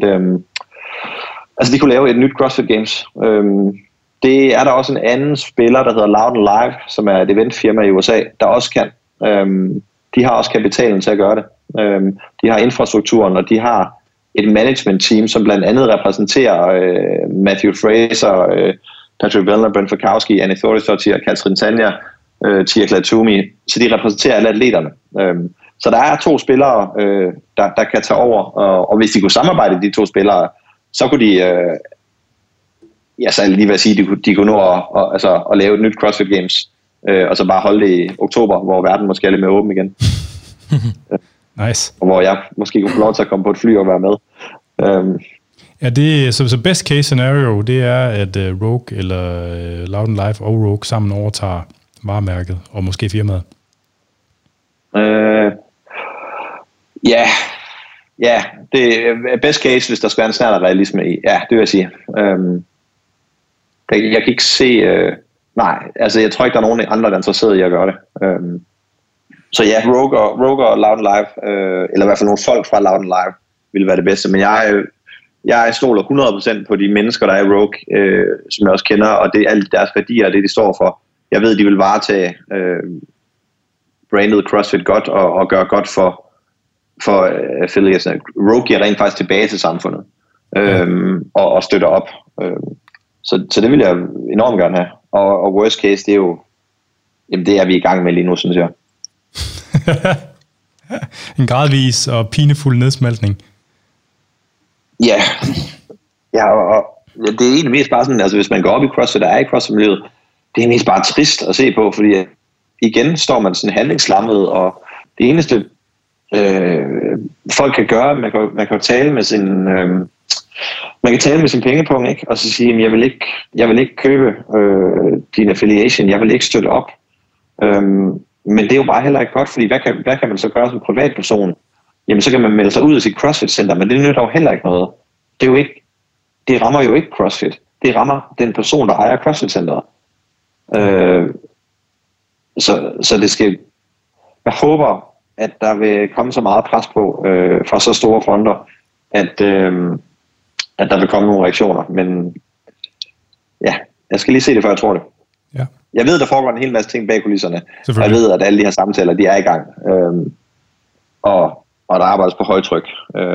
de kunne lave et nyt CrossFit Games. Det er der også en anden spiller, der hedder Loud & Live, som er et eventfirma i USA, der også kan. De har også kapitalen til at gøre det. De har infrastrukturen, og de har et management team, som blandt andet repræsenterer Matthew Fraser, Patrick Vellner, Brent Fikowski, Annie Thorisdottir, Katrin Tanja, Tia Klatumi. Så de repræsenterer alle atleterne. Så der er 2 spillere, der kan tage over, og hvis de kunne samarbejde, de 2 spillere, så kunne de... så lige vil jeg sige, de kunne nå at lave et nyt CrossFit Games, og så bare holde det i oktober, hvor verden måske er lidt mere åben igen. Nice. Og hvor jeg måske kunne få lov til at komme på et fly og være med. Ja, så best case scenario, det er, at Rogue eller Loud & Live og Rogue sammen overtager varemærket, og måske firmaet. Ja, det er best case, hvis der skal være en snart af realisme i. Ja, det vil jeg sige. Jeg kan ikke se... altså jeg tror ikke, der er nogen andre, der er interesseret i at gøre det. Så ja, Rogue og Loud & Live, eller i hvert fald nogle folk fra Loud & Live, ville være det bedste. Men jeg stoler 100% på de mennesker, der er i Rogue, som jeg også kender, og det er alle deres værdier, det de står for. Jeg ved, de vil varetage brandet CrossFit godt og gøre godt for affiliatesne. Rogue giver rent faktisk tilbage til samfundet. og støtter op. Så det vil jeg enormt gerne have. Og worst case, det er jo, jamen det er vi i gang med lige nu, synes jeg. En gradvis og pinefuld nedsmeltning. Ja, og det er egentlig mest bare sådan, altså hvis man går op i CrossFit og er i CrossFit-miljøet, det er mest bare trist at se på, fordi igen står man sådan handlingslammet, og det eneste folk kan gøre, man kan tale med sin man kan tale med sin pengepunkt, ikke? Og så sige, at jeg vil ikke købe din affiliation, jeg vil ikke støtte op. Men det er jo bare heller ikke godt, fordi hvad kan man så gøre som privatperson? Jamen så kan man melde sig ud af sit CrossFit-center, men det nytter jo heller ikke noget. Det rammer jo ikke CrossFit. Det rammer den person, der ejer CrossFit-centeret. Så det skal... Jeg håber, at der vil komme så meget pres på fra så store fronter, at der vil komme nogle reaktioner. Men ja, jeg skal lige se det, før jeg tror det. Ja. Jeg ved, der foregår en hel masse ting bag kulisserne. Og jeg ved, at alle de her samtaler, de er i gang. Og der arbejdes på højtryk.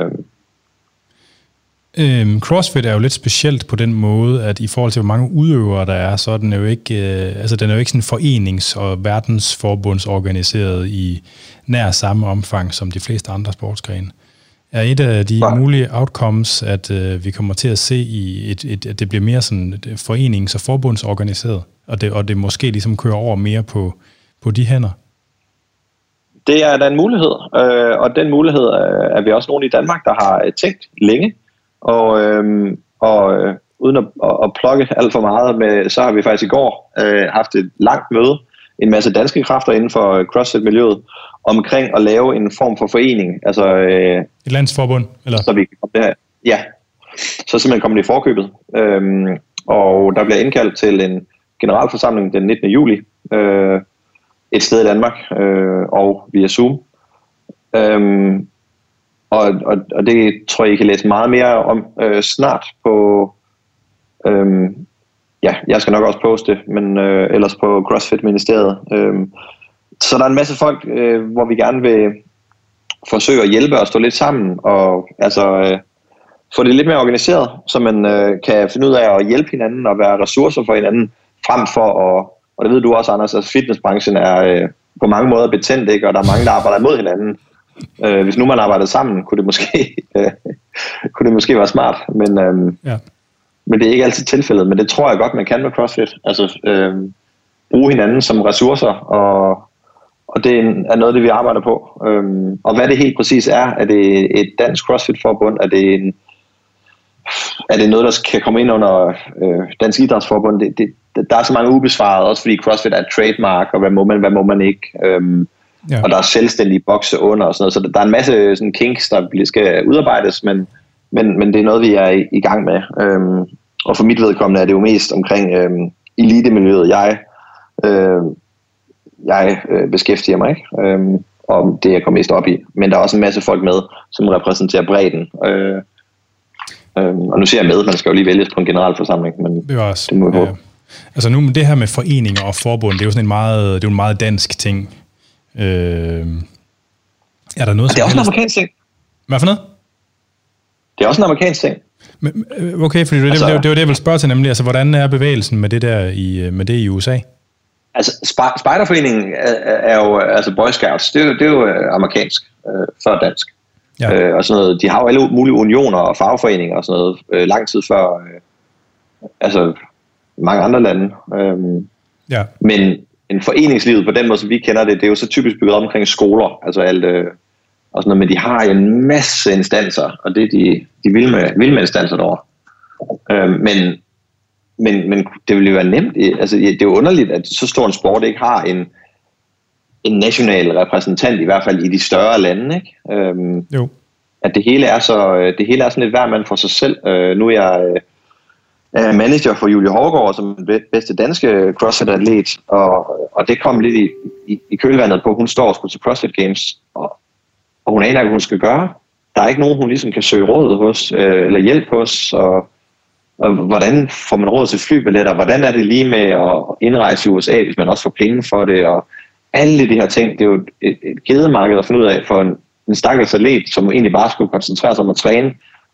CrossFit er jo lidt specielt på den måde, at i forhold til hvor mange udøvere der er, så er den jo ikke, den er jo ikke sådan forenings- og verdensforbundsorganiseret i nær samme omfang som de fleste andre sportsgrene. Er et af de mulige outcomes, at vi kommer til at se at det bliver mere sådan forenings- og forbundsorganiseret, og det måske ligesom kører over mere på de hænder? Det er da en mulighed, og den mulighed er vi også nogen i Danmark, der har tænkt længe. Og uden at plukke alt for meget med, så har vi faktisk i går haft et langt møde, en masse danske kræfter inden for CrossFit-miljøet, omkring at lave en form for forening. Altså, et landsforbund? Eller? Så vi kan komme der. Ja, så simpelthen kommer det i forkøbet. Og der bliver indkaldt til en generalforsamling den 19. juli, et sted i Danmark, og via Zoom. Og det tror jeg, I kan læse meget mere om snart på... jeg skal nok også poste, men ellers på CrossFit-ministeriet. Så der er en masse folk, hvor vi gerne vil forsøge at hjælpe og stå lidt sammen, og altså få det lidt mere organiseret, så man kan finde ud af at hjælpe hinanden og være ressourcer for hinanden, frem for at... Og det ved du også, Anders, at fitnessbranchen er på mange måder betændt, ikke? Og der er mange, der arbejder imod hinanden. Hvis nu man arbejdede sammen, kunne det måske være smart, men det er ikke altid tilfældet. Men det tror jeg godt, man kan med CrossFit. Altså bruge hinanden som ressourcer, og det er noget, det vi arbejder på. Og hvad det helt præcis er det et dansk CrossFit-forbund? Er det noget, der kan komme ind under Dansk Idrætsforbund? Der er så mange ubesvarede, også fordi CrossFit er et trademark, og hvad må man ikke? Og der er selvstændige bokse under og sådan noget, så der er en masse sådan kinks, der skal udarbejdes, men det er noget, vi er i gang med. Og for mit vedkommende er det jo mest omkring elitemiljøet, jeg beskæftiger mig, ikke? Og det jeg kommer mest op i. Men der er også en masse folk med, som repræsenterer bredden. Og nu siger jeg med, man skal jo lige vælges på en generalforsamling, men det også, det må vi håbe. Altså nu det her med foreninger og forbund, det er jo sådan en meget dansk ting. Er der noget, det er også en amerikansk ting. Hvad for noget? Det er også en amerikansk ting. Okay, fordi det var det, jeg ville spørge til nemlig. Altså, hvordan er bevægelsen med det der i USA? Altså, Spejderforeningen er jo, altså Boy Scouts, det er jo amerikansk, før dansk. Ja. Og sådan noget. De har jo alle mulige unioner og fagforeninger og sådan noget, lang tid før, altså mange andre lande. Ja. Men en foreningslivet på den måde, som vi kender det, det er jo så typisk bygget op omkring skoler, altså alt og sådan noget, men de har en masse instanser, og det de vil med instanser derovre. Men det vil jo være nemt, altså det er jo underligt, at så stor en sport ikke har en national repræsentant, i hvert fald i de større lande, ikke? Jo. At det hele er sådan lidt hver mand for sig selv. Nu er jeg manager for Julie Hårgaard, som den bedste danske CrossFit-atlet, og det kom lidt i kølvandet på, hun står og skulle til CrossFit Games, og hun aner ikke, hvad hun skal gøre. Der er ikke nogen, hun ligesom kan søge råd hos, eller hjælp hos, og hvordan får man råd til flybilletter, hvordan er det lige med at indrejse i USA, hvis man også får penge for det, og alle de her ting, det er jo et gedemarked at finde ud af for en stakkels atlet, som egentlig bare skulle koncentrere sig om at træne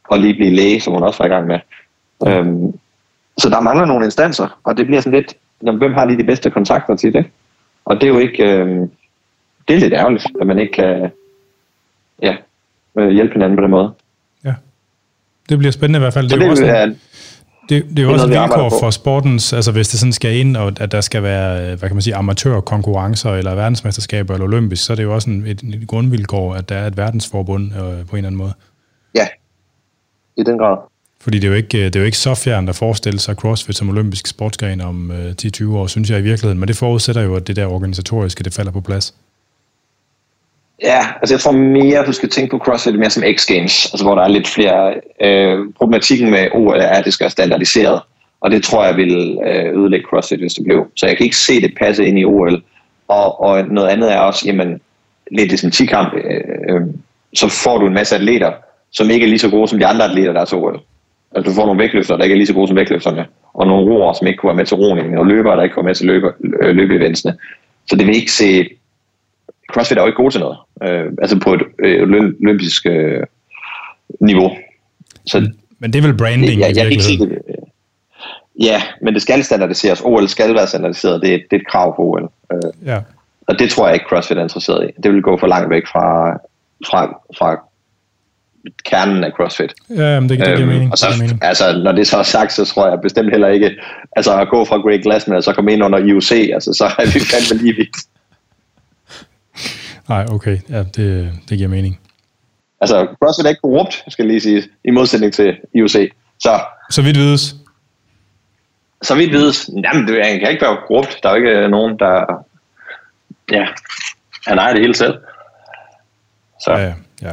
og lige blive læge, som hun også var i gang med. Så der mangler nogle instanser, og det bliver sådan lidt, hvem har lige de bedste kontakter til det? Og det er jo ikke, det er lidt ærgerligt, at man ikke kan hjælpe hinanden på den måde. Ja, det bliver spændende i hvert fald. Det er jo også det er jo også et vilkår for sportens, altså hvis det sådan skal ind, og at der skal være, hvad kan man sige, amatørkonkurrencer, eller verdensmesterskaber, eller olympisk, så er det jo også et grundvilkår, at der er et verdensforbund på en eller anden måde. Ja, i den grad. Fordi det er jo ikke så fjernt at forestille sig CrossFit som olympisk sportsgren om 10-20 år, synes jeg i virkeligheden, men det forudsætter jo, at det der organisatoriske, det falder på plads. Ja, altså jeg tror mere, du skal tænke på CrossFit mere som X-Games, altså hvor der er lidt flere. Problematikken med OL er, at det skal være standardiseret, og det tror jeg vil ødelægge CrossFit, hvis det blev. Så jeg kan ikke se det passe ind i OL. Og noget andet er også, jamen, lidt ligesom 10-kamp, så får du en masse atleter, som ikke er lige så gode som de andre atleter, der er til OL. Altså du får nogle vægtløftere, der ikke er lige så gode som vægtløfterne, og nogle roere, som ikke kunne være med til roningen, og løbere, der ikke kunne være med til løbeeventsene. Så det vil ikke se. CrossFit er jo ikke god til noget, altså på et olympisk niveau. Så, men det er vel branding i virkeligheden? Ja, men det skal standardiseres. OL skal være standardiseret, det er et krav på OL. Ja. Og det tror jeg ikke CrossFit er interesseret i. Det vil gå for langt væk fra kernen af CrossFit. Ja, men det giver mening. Og så, altså, når det så er sagt, så tror jeg bestemt heller ikke, altså at gå fra Greg Glassman og så komme ind under IOC, altså så er vi fandme lige vidt. Nej, okay. Ja, det giver mening. Altså, CrossFit er ikke korrupt, skal jeg lige sige, i modsætning til IOC. Så vidt vides? Så vidt vides. Jamen, det kan ikke være korrupt. Der er jo ikke nogen, der. Ja, han ejer det hele selv. Så. Ja.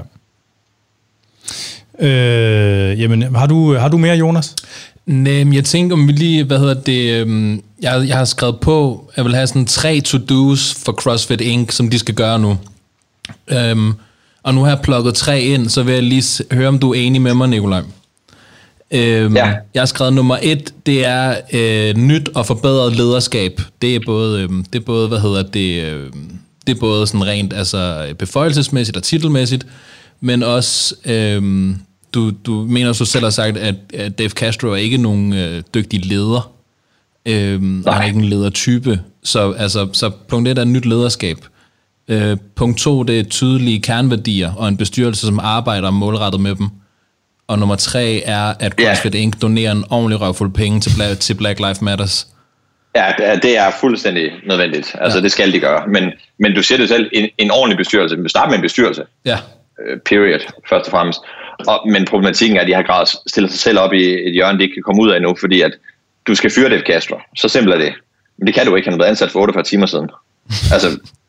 Jamen, har du mere, Jonas? Nej, jeg tænker, om vi lige, jeg har skrevet på, jeg vil have sådan 3 to-dos for CrossFit Inc., som de skal gøre nu. Og nu har jeg plukket 3 ind, så vil jeg lige høre, om du er enig med mig, Nikolaj. Jeg har skrevet nummer 1, det er nyt og forbedret lederskab. Det er både sådan rent altså beføjelsesmæssigt og titelmæssigt, men også du mener, du selv har sagt, at Dave Castro er ikke nogen dygtig leder. Han er ikke en ledertype. Så punkt 1 er nyt lederskab. Punkt 2, det er tydelige kerneværdier og en bestyrelse, som arbejder målrettet med dem. Og nummer 3 er, at CrossFit Inc. donerer en ordentlig røvfuld penge til Black Lives Matters. Ja, det er fuldstændig nødvendigt. Altså, det skal de gøre. Men du siger det selv, en ordentlig bestyrelse. Vi starter med en bestyrelse. Ja. Period, først og fremmest. Men problematikken er, at de har grad stillet sig selv op i et hjørne, de ikke kan komme ud af nu, fordi at du skal fyre Dave Castro. Så simpelt er det. Men det kan du ikke. Han er blevet ansat for 48 timer siden. Altså,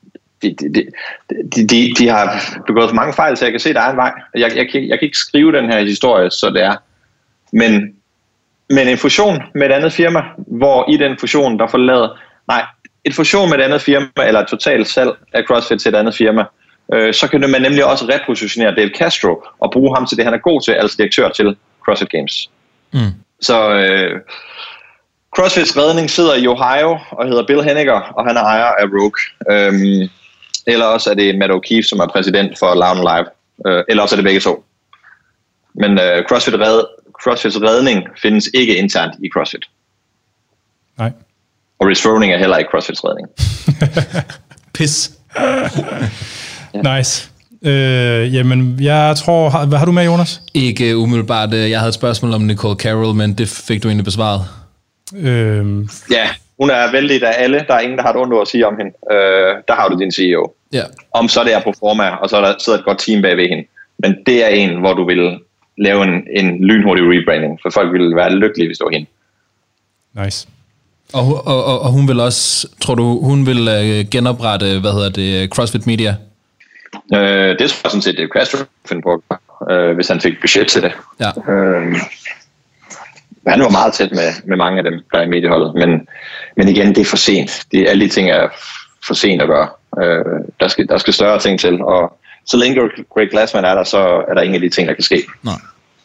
de har begået for mange fejl, så jeg kan se, at der er en vej. Jeg kan ikke skrive den her historie, så det er. Men en fusion med et andet firma, hvor i den fusion, der forlader. Nej, et fusion med et andet firma, eller et totalt salg af CrossFit til et andet firma, så kan man nemlig også repositionere Dave Castro og bruge ham til det, han er god til, altså direktør til CrossFit Games. Så CrossFits redning sidder i Ohio og hedder Bill Henniger, og han er ejer af Rogue. Eller også er det Matt O'Keefe, som er præsident for Loud & Live. Eller også er det begge to. Men CrossFits redning findes ikke internt i CrossFit. Nej. Og Rhys Froning er heller ikke CrossFits redning. Pis. Nice. Jamen, jeg tror. Har du med, Jonas? Ikke umiddelbart. Jeg havde et spørgsmål om Nicole Carroll, men det fik du egentlig besvaret. Ja, hun er vældig af alle. Der er ingen, der har et ondt ord at sige om hende. Der har du din CEO. Ja. Om så det er på forma, og så sidder et godt team bag ved hende. Men det er en, hvor du vil lave en lynhurtig rebranding, for folk vil være lykkelige, hvis det var hende. Nice. Og hun vil også, tror du, hun vil genoprette, CrossFit Media? Det tror jeg sådan set, det er Castro finde på, hvis han fik budget til det. Ja. Han var meget tæt med mange af dem, der er i medieholdet, men igen, det er for sent. Alle de ting er for sent at gøre. Der skal større ting til, og så længe Greg Glassman er der, så er der ingen af de ting, der kan ske. Nej.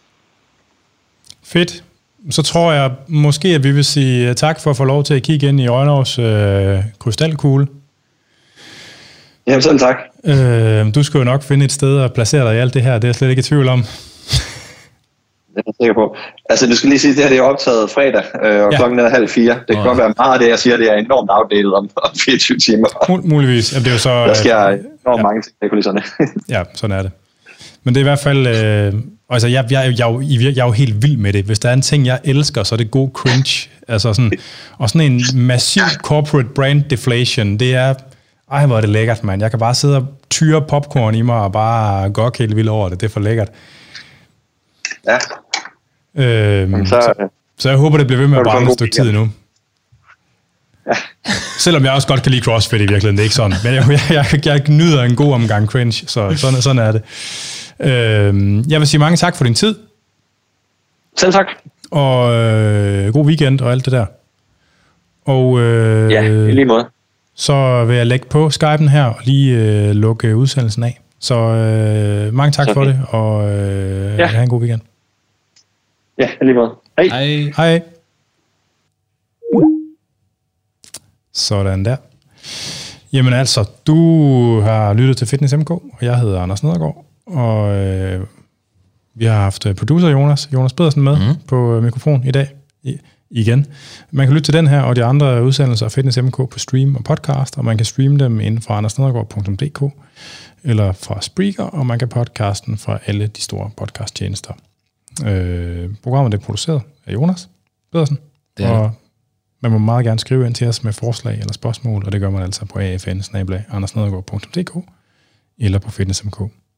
Fedt. Så tror jeg måske, at vi vil sige tak for at få lov til at kigge ind i Øjnås krystalkugle. Jamen selv tak. Du skal jo nok finde et sted at placere dig i alt det her, det er jeg slet ikke i tvivl om. Det er jeg sikker på. Altså, du skal lige sige, at det her det er optaget fredag, og klokken er 3:30. Det kan godt være meget af det, jeg siger, det er enormt afdelt om 24 timer. Muligvis. Jamen, det er jo så, der sker enormt mange ting i kulisserne. Ja, sådan er det. Men det er i hvert fald... altså, jeg er jo helt vild med det. Hvis der er en ting, jeg elsker, så er det god cringe. Altså sådan, og sådan en massiv corporate brand deflation, det er... Ej, hvor er det lækkert, mand. Jeg kan bare sidde og tyre popcorn i mig og bare gå helt vildt over det. Det er for lækkert. Ja. Så jeg håber, det bliver ved med at brænde et stykke tid nu. Ja. Selvom jeg også godt kan lide CrossFit i virkeligheden, det er ikke sådan. Men jeg nyder en god omgang cringe, så sådan er det. Jeg vil sige mange tak for din tid. Selv tak. Og god weekend og alt det der. Og ja, i lige måde. Så vil jeg lægge på Skypen her og lige lukke udsendelsen af. Så mange tak for det, og have en god weekend. Ja, i lige måde. Hej. Hej. Hej. Sådan der. Jamen altså, du har lyttet til Fitness MK, og jeg hedder Anders Nedergaard, og vi har haft producer Jonas Pedersen med på mikrofon i dag. Igen. Man kan lytte til den her og de andre udsendelser af Fitness MK på stream og podcast, og man kan streame dem inden fra andersnedergaard.dk eller fra Spreaker, og man kan podcasten fra alle de store podcasttjenester. Programmet er produceret af Jonas Pedersen, og man må meget gerne skrive ind til os med forslag eller spørgsmål, og det gør man altså på afn@andersnedergaard.dk eller på Fitness MK.